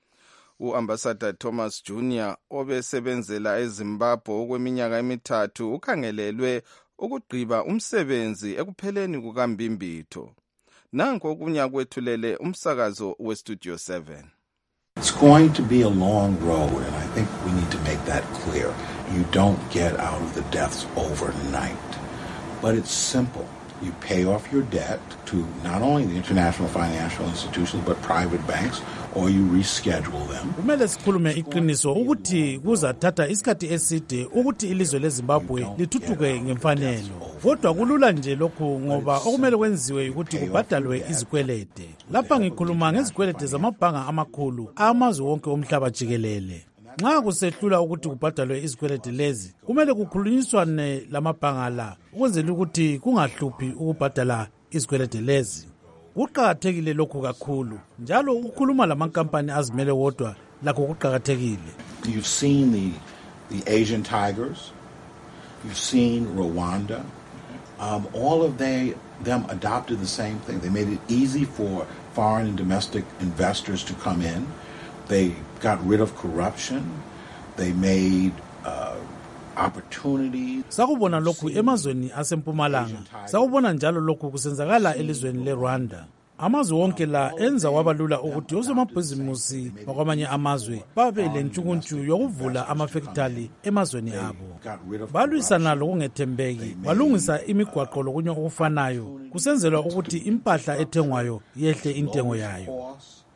[SPEAKER 4] uAmbassador Thomas Junior obesebenzela eZimbabwe okweminyaka emithathu ukhangelelwe ukugqiba umsebenzi ekupheleni kukaMbimbitho. Nanko okunye kwethulele umsakazo weStudio seven.
[SPEAKER 16] It's going to be a long road, and I think we need to make that clear. You don't get out of the depths overnight, but it's simple. You pay off your debt to not only the international financial institutions, but private banks, or you reschedule them.
[SPEAKER 3] Kumele sikhulume iqiniso ukuthi kuzathatha isikhathi eside ukuthi ilizwe leZimbabwe lithuthuke ngemfanelo. Kodwa kulula nje lokhu ngoba okumele kwenziwe ukuthi kubhadalwe izikwelede. Lapha ngikhuluma ngezikwelede zamabhanga amakhulu amazwe wonke omhlaba jikelele. Nxa kusehlula ukuthi kubhadalwe izikwelede lezi, kumele kukhulunyiswane lamabhanga la ukwenzela ukuthi kungahluphi ukubhadala izikwelede lezi. Kuqakathekile lokhu kakhulu njalo ukukhuluma lamankampani azimele wodwa lakho kuqakathekile.
[SPEAKER 16] You've seen the the Asian tigers, you've seen Rwanda. Um, all of they them adopted the same thing. They made it easy for foreign and domestic investors to come in. They got rid of corruption. They made uh, opportunities.
[SPEAKER 3] Sakubona lokhu emazweni asempumalanga. Sakubona njalo lokhu kusenzakala elizweni leRwanda. Amazwe wonke la enza wabalula ukuthi osomabhizimusi bakwamanye amazwe babe lentshukuntshu yokuvula amafactory emazweni abo. Balwisana lokungethembeki, balungisa imigwaqo lokunye okufanayo. Kusenzelwa ukuthi impahla ethengwayo yehle intengo yayo.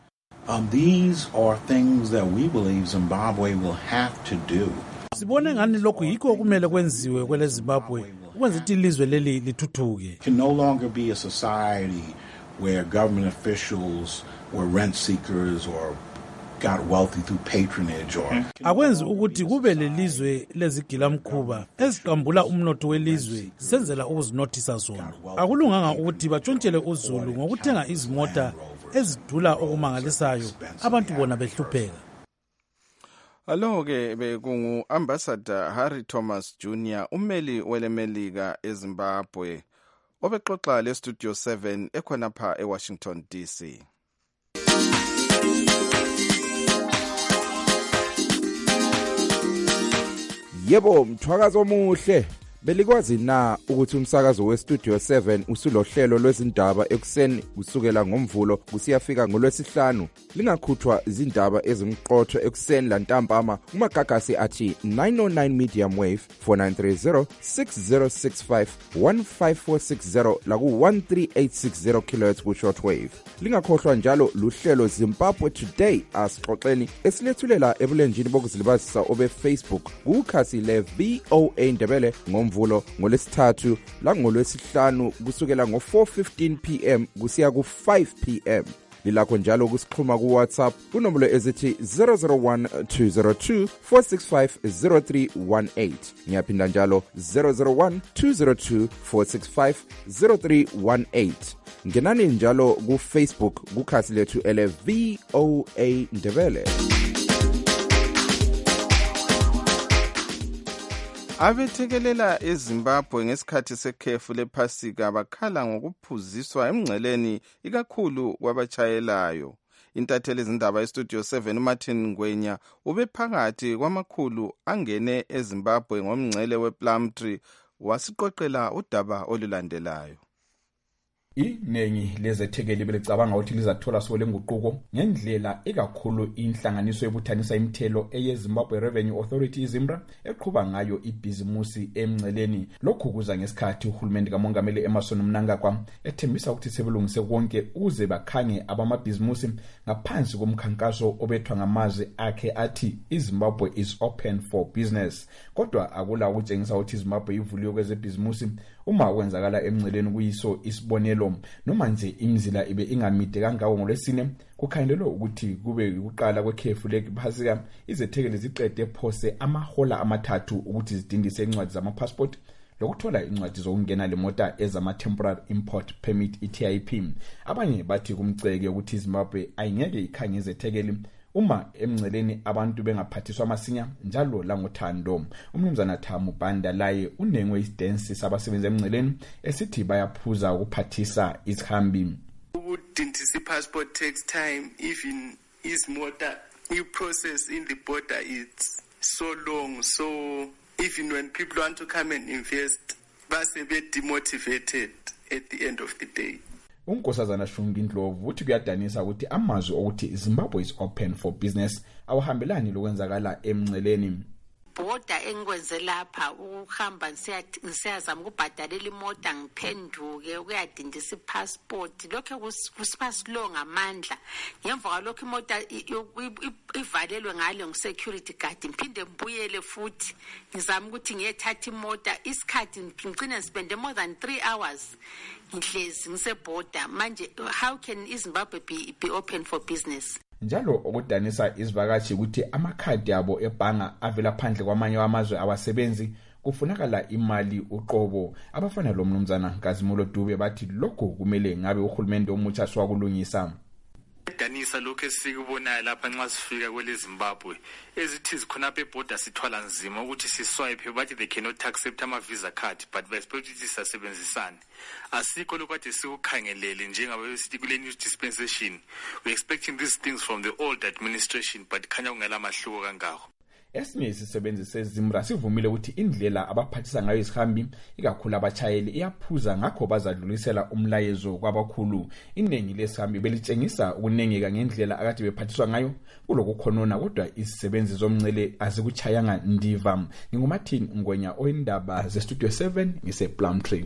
[SPEAKER 16] Um, these are things that we believe Zimbabwe will have to do.
[SPEAKER 3] Sibone ngani lokhu yikho okumele kwenziwe kwele Zimbabwe ukwenza ukuthi ilizwe leli lithuthuke.
[SPEAKER 16] Can no longer be a society where government officials were rent seekers or got wealthy through patronage or
[SPEAKER 3] akwenzi ukuthi kube lelizwe lezigilamkhuba eziqambula umnotho welizwe senzela ukuzinothisa zona. Akulunganga ukuthi batshontshele uZulu ngokuthenga izimota ezidula okumangalisayo abantu bona behlupheka.
[SPEAKER 4] Aloke bekungu Ambassador Harry Thomas Junior ummeli welemelika eZimbabwe obexoxa leStudio seven ekhonapha eWashington D C.
[SPEAKER 10] Yebo mthwakazo omuhle Belikwazi na ukuthi umsakazo weStudio seven usulohlelo lwezindaba ekuseni kusukela ngomvulo kusiyafika ngolwesihlanu. Lingakhuthwa izindaba ezimqotho ekuseni lantambama kumagagasi athi nine oh nine medium wave four nine three zero six zero six five one five four six zero laku one three eight six zero kilohertz ku shortwave. Lingakhohlwa njalo luhlelo Zimbabwe Today asixoxeni esilethulela ebulenjini bokuzilibazisa obe Facebook kukhasi le V O A Ndebele ngomvulo ngolesithathu la ngolwesihlanu kusukela ngo four fifteen p m kusiya ku five p m. Lilakho njalo kusixhuma ku WhatsApp kunombolo ezithi zero zero one two zero two four six five zero three one eight. Ngiyaphinda njalo zero zero one two zero two four six five zero three one eight. Ngenani njalo ku Facebook kukhasi lethu ele V O A Ndebele.
[SPEAKER 4] Abethekelela eZimbabwe ngesikhathi sekhefu lephasika bakhala ngokuphuziswa emngceleni ikakhulu kwabachayelayo. Intatheli izindaba eStudio seven uMartin Ngwenya ubephakathi kwamakhulu angene eZimbabwe ngomngcele wePlumtree wasiqoqela udaba olulandelayo.
[SPEAKER 11] Iningi lezethekeli belicabanga ukuthi lizathola sole nguquko ngendlela ekakhulu inhlanganiso yobuthanisa imithelo eyeZimbabwe Revenue Authority iZimbra eqhuba ngayo ibhizimusi emngceleni. Lokhu kuza ngesikhathi uhulumeni kamongameli Emmerson Mnangagwa ethembisa ukuthi sebelungise konke ukuze bakhange abamabhizimusi ngaphansi komkhankaso obethwa ngamazwi akhe athi iZimbabwe is open for business. Kodwa akula ukutshengisa ukuthi iZimbabwe ivuliwe kwezebhizimusi uma kwenzakala emngceleni kuyiso isibonelo noma nje imizila ibe ingamide kangako ngolwesine kukhangelelwe ukuthi kube ukuqala kwekhefu lephasika izethekeli ziqede phose amahola amathathu ukuthi zidindise incwadi zamapassport lokuthola incwadi zokungena lemota ezama temporary import permit I T I P. Abanye bathi kumceke ukuthi iZimbabwe ayingeke ikhange izethekeli uma emngceleni abantu bengaphathiswa amasinya njalo langothando. Umnumzana Thamu Banda laye unengwe isidensi sabasebenza emngceleni esithi bayaphuza ukuphathisa izihambi.
[SPEAKER 12] Ukudindisa passport takes time, even is motor you process in the border it's so long, so even when people want to come and invest base be demotivated at the end of the day.
[SPEAKER 11] Unkosazana Shungi Ndlovu uthi kuyadanisa ukuthi amazwi okuthi Zimbabwe is open for business awahambelani lokwenzakala emngceleni.
[SPEAKER 13] Border engikwenze lapha ukuhamba ngisiyazama ukubhadalela imoto ngiphenduke ukuyadindisa ipassport lokho kusiba slow ngamandla ngemva kwalokho imoto ivalelwe ngale ngisecurity guard ngiphinde ngibuyele futhi ngizama ukuthi ngiyethatha imoto isikhathi ngicina spend more than three hours ngihlezi ngiseborder manje how can iZimbabwe be, be open for business?
[SPEAKER 11] Njalo okudanisa izivakashi ukuthi amakhadi abo ebhanga avela phandle kwamanye amazwe abasebenzi kufunakala imali uqobo. Abafana lo mnumzana Nkazimulo Dube bathi lokho kumele ngabe uhulumende omutsha swakulungisa.
[SPEAKER 14] Danisa lokho esikubonayo lapha nxa sifika kwele Zimbabwe ezithi zikhonapha eborder sithwala nzima ukuthi siswipe bathi they cannot accept ama visa card but we expect ukuthi sisebenzisane. Asikho lokho kade sikukhangelele njengabe sithi kule new dispensation we expecting these things from the old administration but khanya ungela mahluko kangako.
[SPEAKER 11] Esinye isisebenzi seZimbra sivumile ukuthi indlela abaphathisa ngayo izihambi ikakhulu abachayeli iyaphuza ngakho bazadlulisela umlayezo kwabakhulu. Iningi lesihambi belitshengisa ukunengeka ngendlela akade bephathiswa ngayo kulokukhonona kodwa isisebenzi zomngcele azikuchayanga ndiva. NginguMartin Ngwenya oyindaba zeStudio seven ngisePlumtree.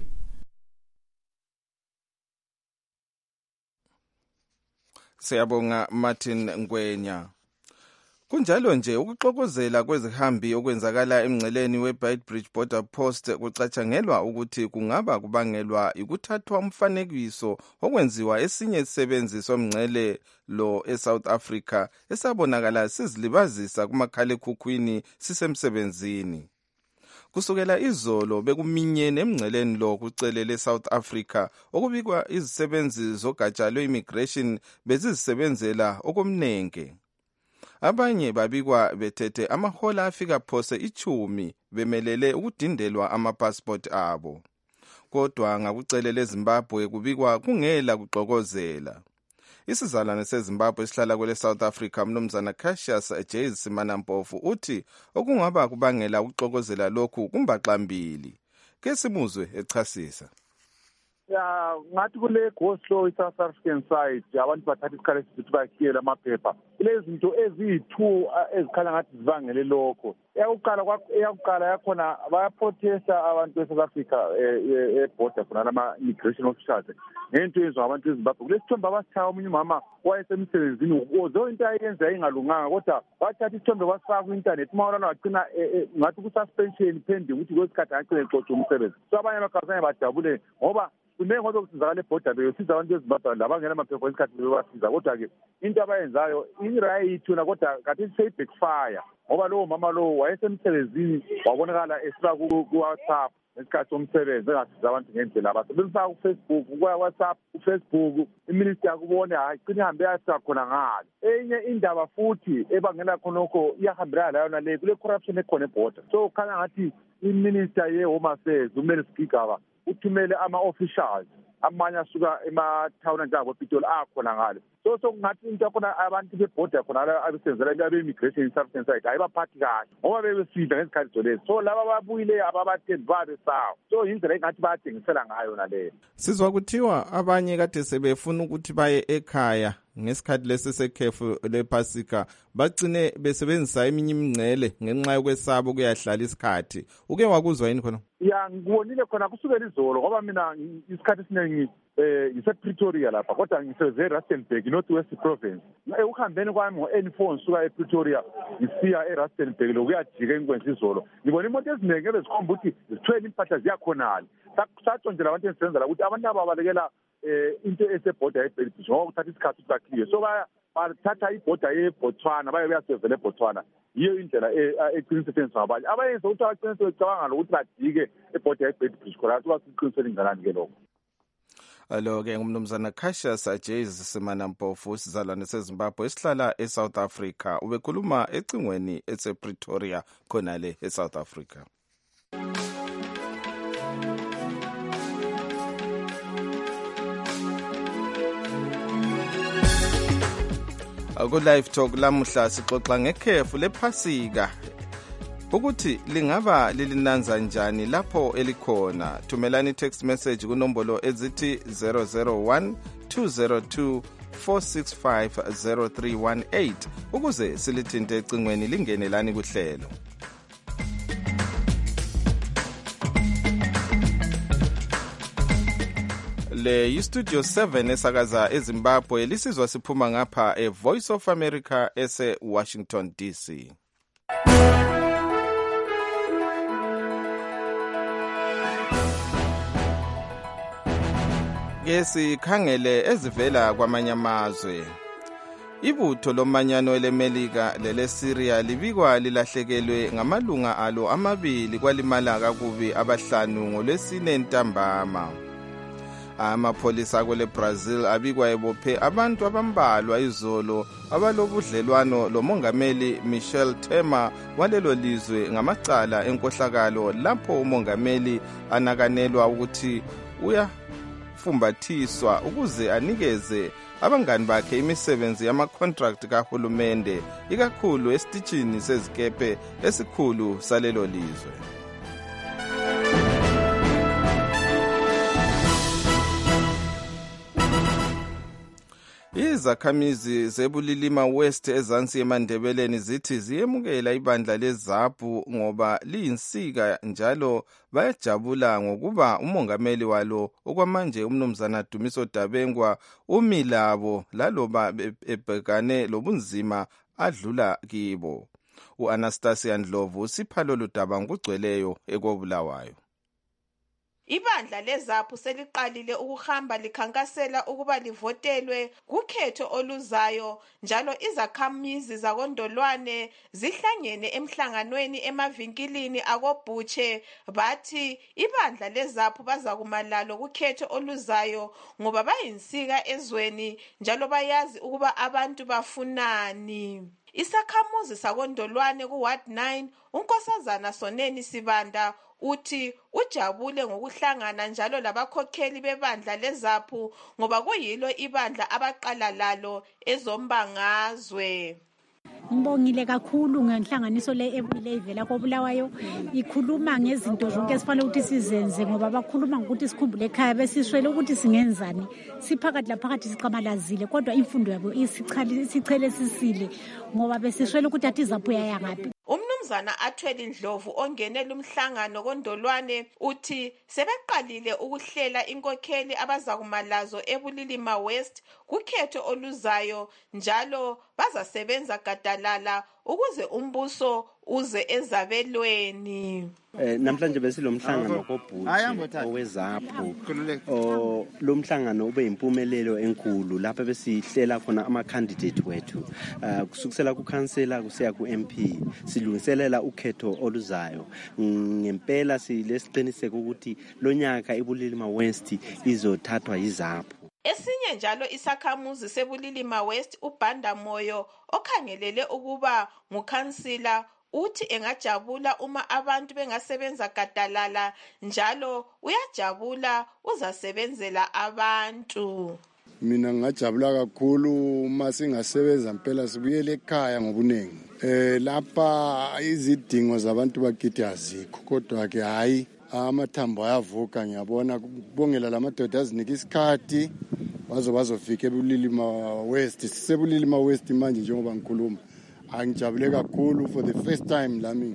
[SPEAKER 4] Siyabonga Martin Ngwenya. Kunjalo nje ukuxokozela kwezihambi okwenzakala emngceleni weBeitbridge Border Post kucatshangelwa ukuthi kungaba kubangelwa ukuthathwa umfanekiso okwenziwa esinye isisebenzi somngcele lo eSouth Africa esabonakala sizilibazisa kumakhalekhukhwini sisemsebenzini. Kusukela izolo bekuminyene emngceleni lo kucelele South Africa okubikwa izisebenzi zogatsha lwe-immigration bezizisebenzela okomnenge. Abanye babikwa bethethe amahola afika phose ichumi bemelele ukudindelwa amapassport abo. Kodwa ngakucelele eZimbabwe kubikwa kungela kuxokozela. Isizalwane seZimbabwe esihlala kwele South Africa mnumzana Cassius J Simanampofu uthi okungaba kubangela ukuxokozela lokhu kumbaxambili. ke simuzwe echasisa.
[SPEAKER 15] Ya ngathi kule go slow i-South African side abantu bathatha isikhathi esithi bakhiyele amaphepha lezi zinto eziyi-two ezikhanya ngathi zibangele lokho. Eyakuqala eyakuqala yakhona bayaprotesta abantu be-South Africa e-border khona lama-immigration officials ngento eyenziwa abantu eZimbabwe. Kulesi sithombe abasithaya omunye umama wayesemsebenzini zo into ayenza yayingalunganga kodwa wathatha isithombe wasifaka ku-intanethi umawolana wagcina ngathi ku-suspension pending ukuthi kwesikhathi agcine exoxa umsebenzi. So abanye abakazanye bajabule ngoba kunenge ngoba kusizakala ebhoda beyosiza abantu eZimbabwe labangena amaphepha esikhathi bebasiza kodwa-ke into abayenzayo i-right yona kodwa kathi seyi-backfire ngoba lowo mama lowo wayesemsebenzini wabonakala esiba ku-WhatsApp ngesikhathi somsebenzi engasiza abantu ngendlela abasebenzisa ku-Facebook ku-WhatsApp ku-Facebook iminister yakubone hayi cina ihambe yasiza khona ngalo. Enye indaba futhi ebangela khonokho iyahambelana layo nale kule corruption ekhona ebhoda. So khanya ngathi iminister ye-Home Affairs uMary Skigaba uthumele ama-officials amanye asuka emathawuni njengabo-Pitoli akhona ngalo. So sokungathi into yakhona abantu bebhoda khona abesenzela abe-immigration in-Southern side ayibaphathi kahle ngoba bebesidla ngezikhathi zolezi. So laba babuyileyo ababathembi babesawo. So yindlela engathi bayadengisela ngayo naleyo.
[SPEAKER 4] Sizwa kuthiwa abanye kade sebefuna ukuthi baye ekhaya ngesikhathi lesi sekhefu lePasika bagcine besebenzisa eminye imingcele ngenxa yokwesaba ukuyahlala isikhathi. Uke wakuzwa yini khona? Ya ngibonile khona kusukela izolo ngoba mina isikhathi esiningi eh ngise-Pretoria lapha kodwa ngiseze eRustenburg North West Province. Ukuhambeni kwami ngo-N four ngisuka ePretoria ngisiya eRustenburg lokuyajika engikwenza izolo. Ngibona imoto eziningi ebezikhomba ukuthi zithwele impahla ziyakhonala. Satshontshela abantu engisebenzela ukuthi abantu ababalekela eh into esebhoda yeBelgium ngoba kuthatha isikhathi sakhiwe. So baya bathatha ibhoda yeBotswana baye beyasevela eBotswana. Yiyo indlela eqinisekiswa abanye abayenza ukuthi abaqinise becabanga ukuthi bajike ebhoda yeBelgium khona basiqinisele ingalani ke lokho. Alo ke ngumnumzana Cassius Jayes Semanampofu sizalwane seZimbabwe esihlala eSouth Africa ubekhuluma ecingweni esePretoria khona le eSouth Africa. Aku live talk lamuhla sixoxa ngekhefu lePhasika ukuthi lingaba lilinanza njani lapho elikhona. Thumelani text message kunombolo ezithi zero zero one two zero two four six five zero three one eight ukuze silithinte ecingweni lingenelani kuhlelo. Le iStudio seven esakaza eZimbabwe lisizwa siphuma ngapha eVoice of America ese Washington D C. Ke sikhangele ezivela kwamanye amazwe. Ibutho lomanyano elemelika leleSyria libikwa lilahlekelwe ngamalunga alo amabili kwalimala kakubi abahlanu ngolwesine ntambama. Amapholisa kwele Brazil abikwa ebophe abantu abambalwa izolo abalobudlelwano lomongameli Michel Temer walelo lizwe ngamacala enkohlakalo lapho umongameli anakanelwa ukuthi uyafumbathiswa ukuze anikeze abangani bakhe imisebenzi yama-contract kahulumende ikakhulu esitishini sezikepe esikhulu salelo lizwe. Izakhamizi zebulilima West ezansi eMandebeleni zithi ziyemukela ibandla leZAPU ngoba liyinsika njalo bayajabula ngokuba umongameli walo okwamanje umnumzana Dumiso Dabengwa umilabo laloba ebhekane lobunzima adlula kibo. uAnastasia Ndlovu siphalo ludaba ngugcweleyo ekobulawayo.
[SPEAKER 17] Ibandla leZAPU seliqalile ukuhamba likhankasela ukuba livotelwe kukhetho oluzayo njalo izakhamizi zakondolwane zihlangene emhlanganweni emavinkilini akobhutshe bathi ibandla leZAPU bazakumalalo kukhetho oluzayo ngoba bayinsika ezweni njalo bayazi ukuba abantu bafunani. Isakhamuzi sakondolwane kuWard nine unkosazana Soneni Sibanda uthi ujabule ngokuhlangana njalo labakhokheli bebandla leZAPU ngoba kuyilo ibandla abaqala lalo ezombangazwe.
[SPEAKER 2] Ngibongile kakhulu ngenhlanganiso le ebuyile ivela koBulawayo ikhuluma ngezinto zonke esifanele ukuthi sizenze ngoba bakhuluma ngokuthi sikhumbule ekhaya besishwele ukuthi singenzani siphakathi laphakathi siqamalazile kodwa imfundo yabo isichali sichele sisile ngoba besishwele ukuthi athi zaphuya yangaphi.
[SPEAKER 17] Umnumzana Athweli Ndlovu ongenela umhlangano koNdolwane uthi sebeqalile ukuhlela inkokheli abazakumalazo eBulilima West kukhetho oluzayo njalo bazasebenza gadalala ukuze umbuso uze ezabelweni.
[SPEAKER 18] Eh namhlanje besilomhlangano koBhuti owezapho. Oh lo mhlangano ube impumelelo enkulu lapha besihlela khona ama candidate wethu. Uh, kusukisela ku councillor kusiya ku M P silungiselela ukhetho oluzayo. Ngempela silesiqiniseko ukuthi lonyaka eBulilima West izothathwa yizapho.
[SPEAKER 17] Esinye njalo isakhamuzi seBulilima West uBhanda Moyo okhangelele ukuba ngukhansila uthi engajabula uma abantu bengasebenza gadalala njalo uyajabula uzasebenzela abantu.
[SPEAKER 19] Mina ngajabula kakhulu uma singasebenza impela sibuyele ekhaya ngobunengi. Eh lapha izidingo zabantu bakithi azikho kodwa ke hayi amathambo ayavuka ngiyabona kubongela lamadoda azinika isikhathi bazo bazofika eBulilima West sisebulilima West manje njengoba ngikhuluma angijabule kakhulu for the first time lami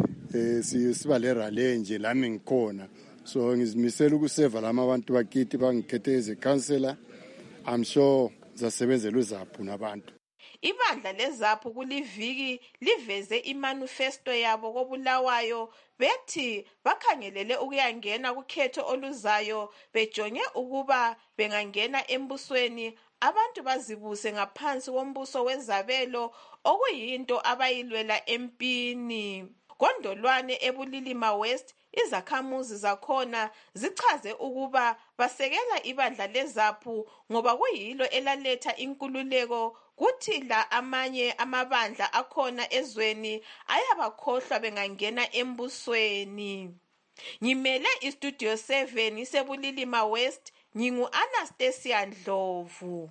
[SPEAKER 19] eh siba le rally nje lami ngikhona so ngizimisela ukuseva lama abantu bakithi bangikhethe as a councillor. I'm sure zasebenzela uzaphu nabantu.
[SPEAKER 17] Ibandla lezaphu kuliviki liveze imanifesto yabo koBulawayo bethi bakhangelele ukuyangena kukhetho oluzayo bejonge ukuba bengangena embusweni abantu bazibuse ngaphansi kombuso wezabelo okuyinto abayilwela empini. Kondolwane eBulilima West izakhamuzi zakhona zichaze ukuba basekela ibandla lezaphu ngoba kuyilo elaletha inkululeko kuthi la amanye amabandla akhona ezweni ayabakhohlwa bengangena embusweni. Ngimele iStudio seven iseBulilima West ngingu Anastasia Ndlovu.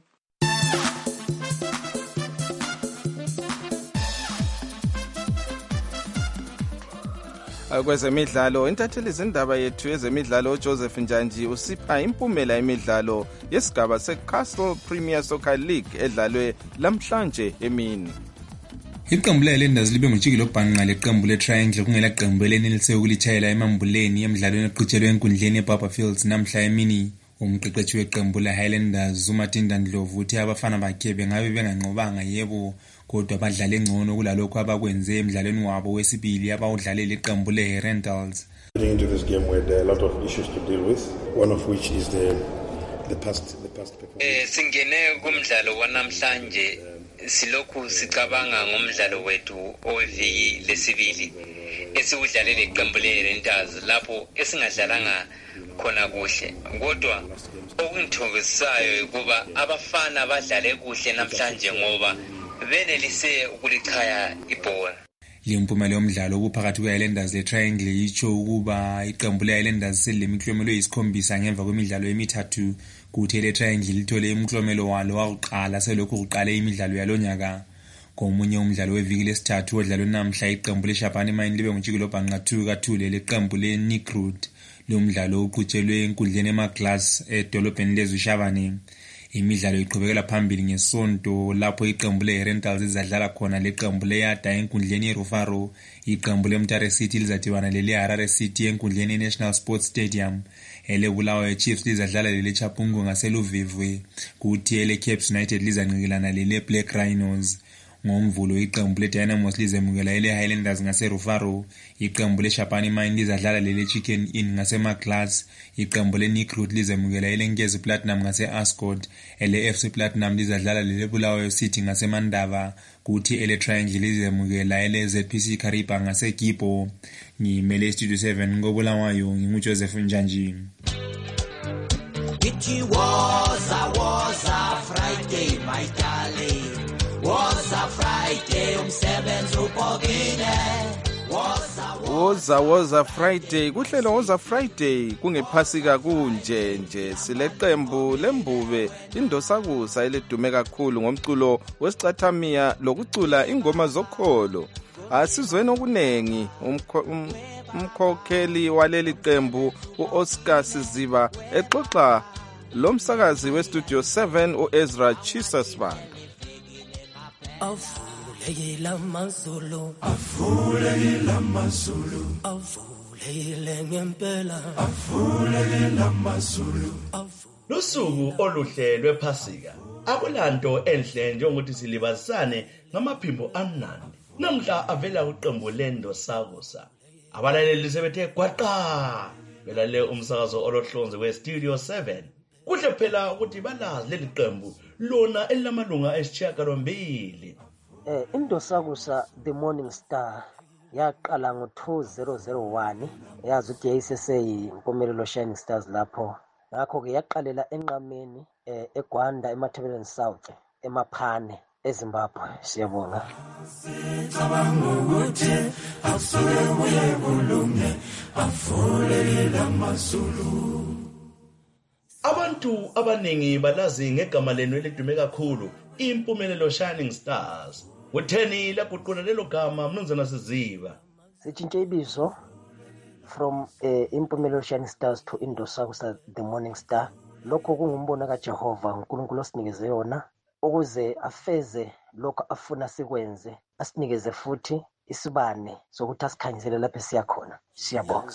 [SPEAKER 4] Kwezemidlalo intatheli izindaba yethu yezemidlalo uJoseph Njanji usipha impumela emidlalo yesigaba seCastle Premier Soccer League edlalwe lamhlanje emini.
[SPEAKER 20] Iqembu leLenders libe ngujikilo bhanqa leqembu leTriangle kungela qembu elenelise ukulitshayela emambuleni emidlalweni eqhutshelwe enkundleni eBarber Fields namhla emini. Umqeqeshi weqembu leHighlanders uMatinda Ndlovu uthi abafana bakhe bengabe benganqobanga yebo kodwa badlala engcono kulalokho abakwenze emidlalweni wabo wesibili abawudlalela iqembu leRentals.
[SPEAKER 21] Into this game where there are a lot of issues to deal with, one of which is the the past the past performance.
[SPEAKER 22] Eh singene kumdlalo wanamhlanje silokhu sicabanga ngomdlalo wethu oweviki lesibili esiwudlalela iqembu leRentals lapho esingadlalanga khona kuhle kodwa okungithokozisayo ukuba abafana badlale kuhle namhlanje ngoba benelise ukulichaya ibhola.
[SPEAKER 20] Limpumelelo yomdlalo obuphakathi kweHighlanders leTriangle icho ukuba iqembu leHighlanders selemiklomelo eyisikhombisa ngemva kwemidlalo emithathu kuthi leTriangle lithole umklomelo walo wakuqala selokhu kuqala imidlalo yalonyaka. Komunye umdlalo weviki lesithathu odlalwe namhla iqembu leShapani Mine libe ngujikilo bhanqa two kathule leqembu leNikrud. Lo mdlalo uqhutshelwe enkundleni eMaglass edolobheni leZushavani. Imidlalo iqhubekela phambili ngesonto lapho iqembu leRentals izadlala khona leqembu leYada enkundleni yeRufaro. Iqembu leMtare City lizadibana leHarare City enkundleni eNational Sports Stadium. EleBulawayo Chiefs lizadlala leChapungu ngaseluvivwe kuthi eleCapes United lizanqikelana leBlack Rhinos. Ngomvulo iqembu leDynamos lizemukela eleHighlanders ngaseRufaro. Iqembu leShapani Mine lizadlala leChicken Inn ngaseMaglass. Iqembu leNikrud lizemukela eleNkezi Platinum ngaseAscot. eleF C Platinum lizadlala leBulawayo City ngaseMandava kuthi eleTriangle lizemukela eleZPC Kariba ngaseGibo. Ngimele iStudio seven ngoBulawayo nginguJoseph Njanji.
[SPEAKER 27] It was a was a Friday my darling. Was a Friday umsebenzi ubhokile
[SPEAKER 4] Woza Woza Friday kuhlelo Woza Friday kungephasika kunje nje sileqembu lembube indosakusa elidume kakhulu ngomculo wesicathamiya lokucula ingoma zokholo. Asizweni okunengi umkhokheli waleli qembu uOscar Siziba exoxa lomsakazi westudio seven uEzra Chisasband.
[SPEAKER 1] Avulekile amazulu, avulekile amazulu, avulekile ngempela, avulekile amazulu.
[SPEAKER 5] Lusuku oluhle lwephasika akulanto enhle njengokuthi silibazisane ngamaphimbo amnandi. Namhla avela uqembu lendosakusa. Abalaleli sebethe gwaqa belale umsakazo olohlonze westudio seven. Kuhle phela ukuthi balazi leli qembu lona elilamalunga esishiyagalombili.
[SPEAKER 1] Eh indosakusa The Morning Star yaqala ngo two thousand one yazi ukuthi yayiseseyi impumelelo Shining Stars lapho. Ngakho ke yaqalela enqameni eh eGwanda eMatabeleland South eMaphane eZimbabwe. Siyabonga.
[SPEAKER 27] Sicabanga ukuthi akusuke kuye kulunge avulekile amazulu.
[SPEAKER 5] Abantu abaningi balazi ngegama lenu elidume kakhulu impumelelo Shining Stars. Utheni laguqula lelo gama mnumzana Siziba?
[SPEAKER 1] Sitshintshe ibizo from eh, impumelelo Shining Stars to indosakusa The Morning Star. Lokho kungumbono kaJehova uNkulunkulu osinikeze yona ukuze afeze lokho afuna sikwenze, asinikeze futhi isibane sokuthi asikhanyisele lapho siya khona. Siyabonga.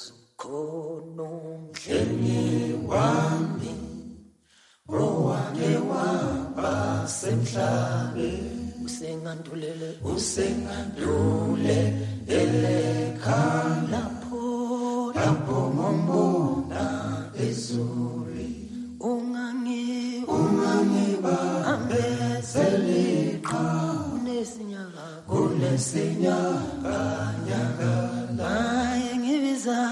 [SPEAKER 27] Khonongeni wami owake waba semhlabe
[SPEAKER 1] usengandulele
[SPEAKER 27] usengandule elekhaya lapho lapho ngombona ezuri ungangi ungangi bambezeliqa unesinyaka kunesinyaka nyaka
[SPEAKER 1] naye ngibiza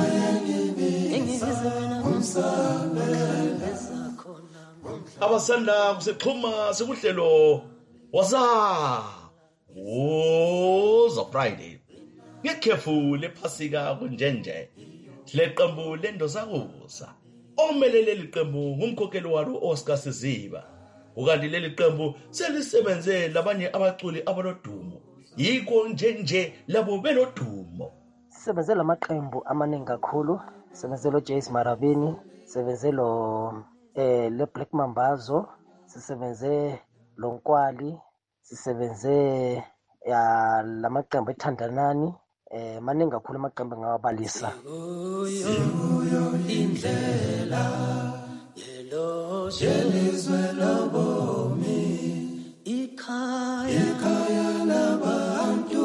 [SPEAKER 5] Abasanda kusexhuma sekuhlelo waza Woza Friday. Ngekhefu lephasika kunjenje. Leqembu lendosakusa. Omelele liqembu ngumkhokheli walo Oscar Siziba. Ukanti leli qembu selisebenze labanye abaculi abalodumo. Yiko njenje labo belodumo.
[SPEAKER 1] Sisebenze lamaqembu amaningi kakhulu. Sisebenze lo Jace Marabini, sisebenze lo eh le Black Mambazo, sisebenze lo Nkwali, sisebenze ya lamaqembu ethandanani, eh maningi kakhulu amaqembu ngawabalisa.
[SPEAKER 27] Sibuyo indlela yelo jelizwe lobomi ikhaya ikhaya labantu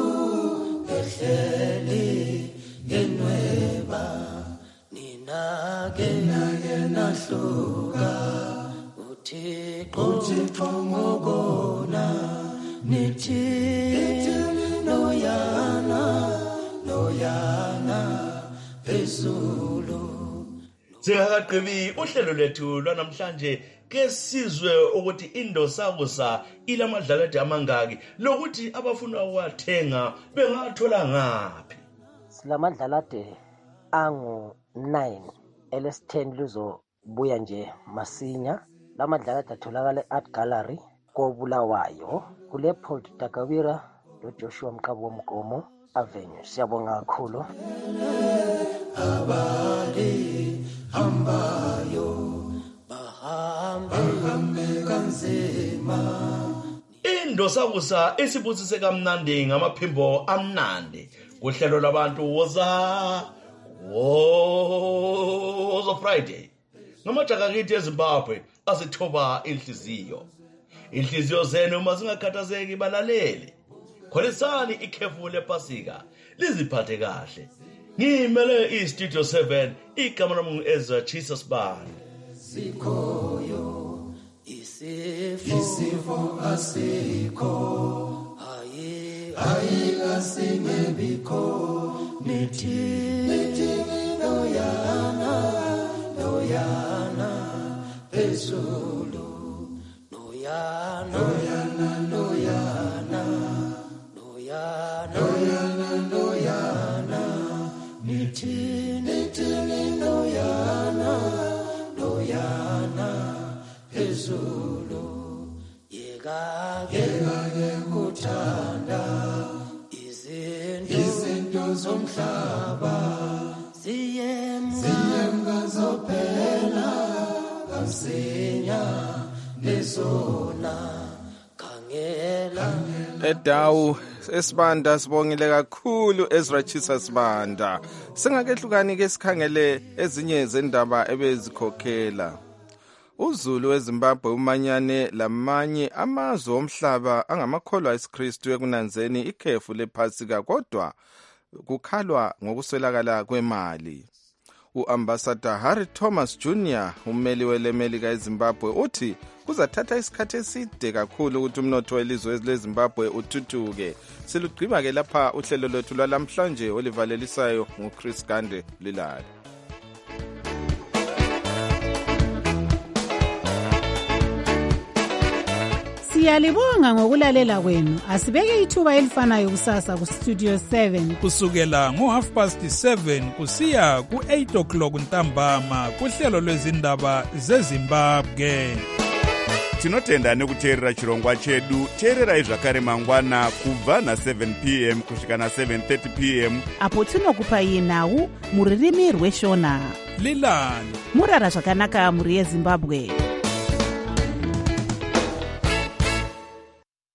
[SPEAKER 27] ehleli genweba nina kenake nahluka uthixo uthixo ngokona nithi noyana noyana phezulu.
[SPEAKER 5] Singakaqhibi uhlelo lethu lwanamhlanje ke sizwe ukuthi indosakusa ilamadlalade amangaki lokuthi abafuna ukwathenga bengathola ngapi.
[SPEAKER 1] Silamadlalade angu nine L S ten luzobuya nje masinya. Lamadlalade atholakala Art Gallery koBulawayo kule Paul Takawira lo Joshua Mqabo Mgomo Avenue. Siyabonga kakhulu.
[SPEAKER 27] Abali hambayo bahambe hambe kanzima.
[SPEAKER 5] Indosakusa isibusise kamnandi ngamaphimbo amnandi kuhlelo labantu woza Woza Friday. Ngamajakakhithi eZimbabwe asithoba inhliziyo. Inhliziyo zenu mazingakhathazeki balaleli. Kholisani ikhefu lephasika liziphathe kahle. Ngimele iStudio seven igama lami uEzra Chisasband.
[SPEAKER 27] Sikhoyo isifo isifo asikho ayi ayi asingebikho nithi nithi noyana noyana phezulu noyana noyana noyana noyana noyana ngeke kuthanda izinto zomhlaba ziyemka zophela kamsinya lezona khangela
[SPEAKER 4] edawu esibanda sibongile kakhulu Ezra Chisa Sibanda. Singakehlukani ke sikhangele ezinye zendaba ebezikhokhela. uZulu weZimbabwe umanyane lamanye amazwe omhlaba angamakholwa eSikristu ekunanzeni ikhefu lePhasika kodwa kukhalwa ngokuswelakala kwemali. U-Ambassador Harry Thomas Junior ummeli welemelika eZimbabwe uthi kuzathatha isikhathi eside kakhulu ukuthi umnotho welizwe leZimbabwe uthuthuke. Silugqiba ke lapha uhlelo lwethu lwalamhlanje olivalelisayo nguChris Gande Lilala.
[SPEAKER 2] Siyalibonga ngokulalela kwenu. Asibeke ithuba elifanayo kusasa ku Studio seven
[SPEAKER 6] kusukela ngo half past seven kusiya ku eight o'clock ntambama kuhlelo lwezindaba zeZimbabwe.
[SPEAKER 7] Tinotenda nekuteerera chirongwa chedu. Teererai zvakare mangwana kubva na seven p m kusvika na seven thirty p m
[SPEAKER 8] apo tinokupai nhau muririmi rweshona.
[SPEAKER 6] Lilani
[SPEAKER 8] murara zvakanaka muri yeZimbabwe.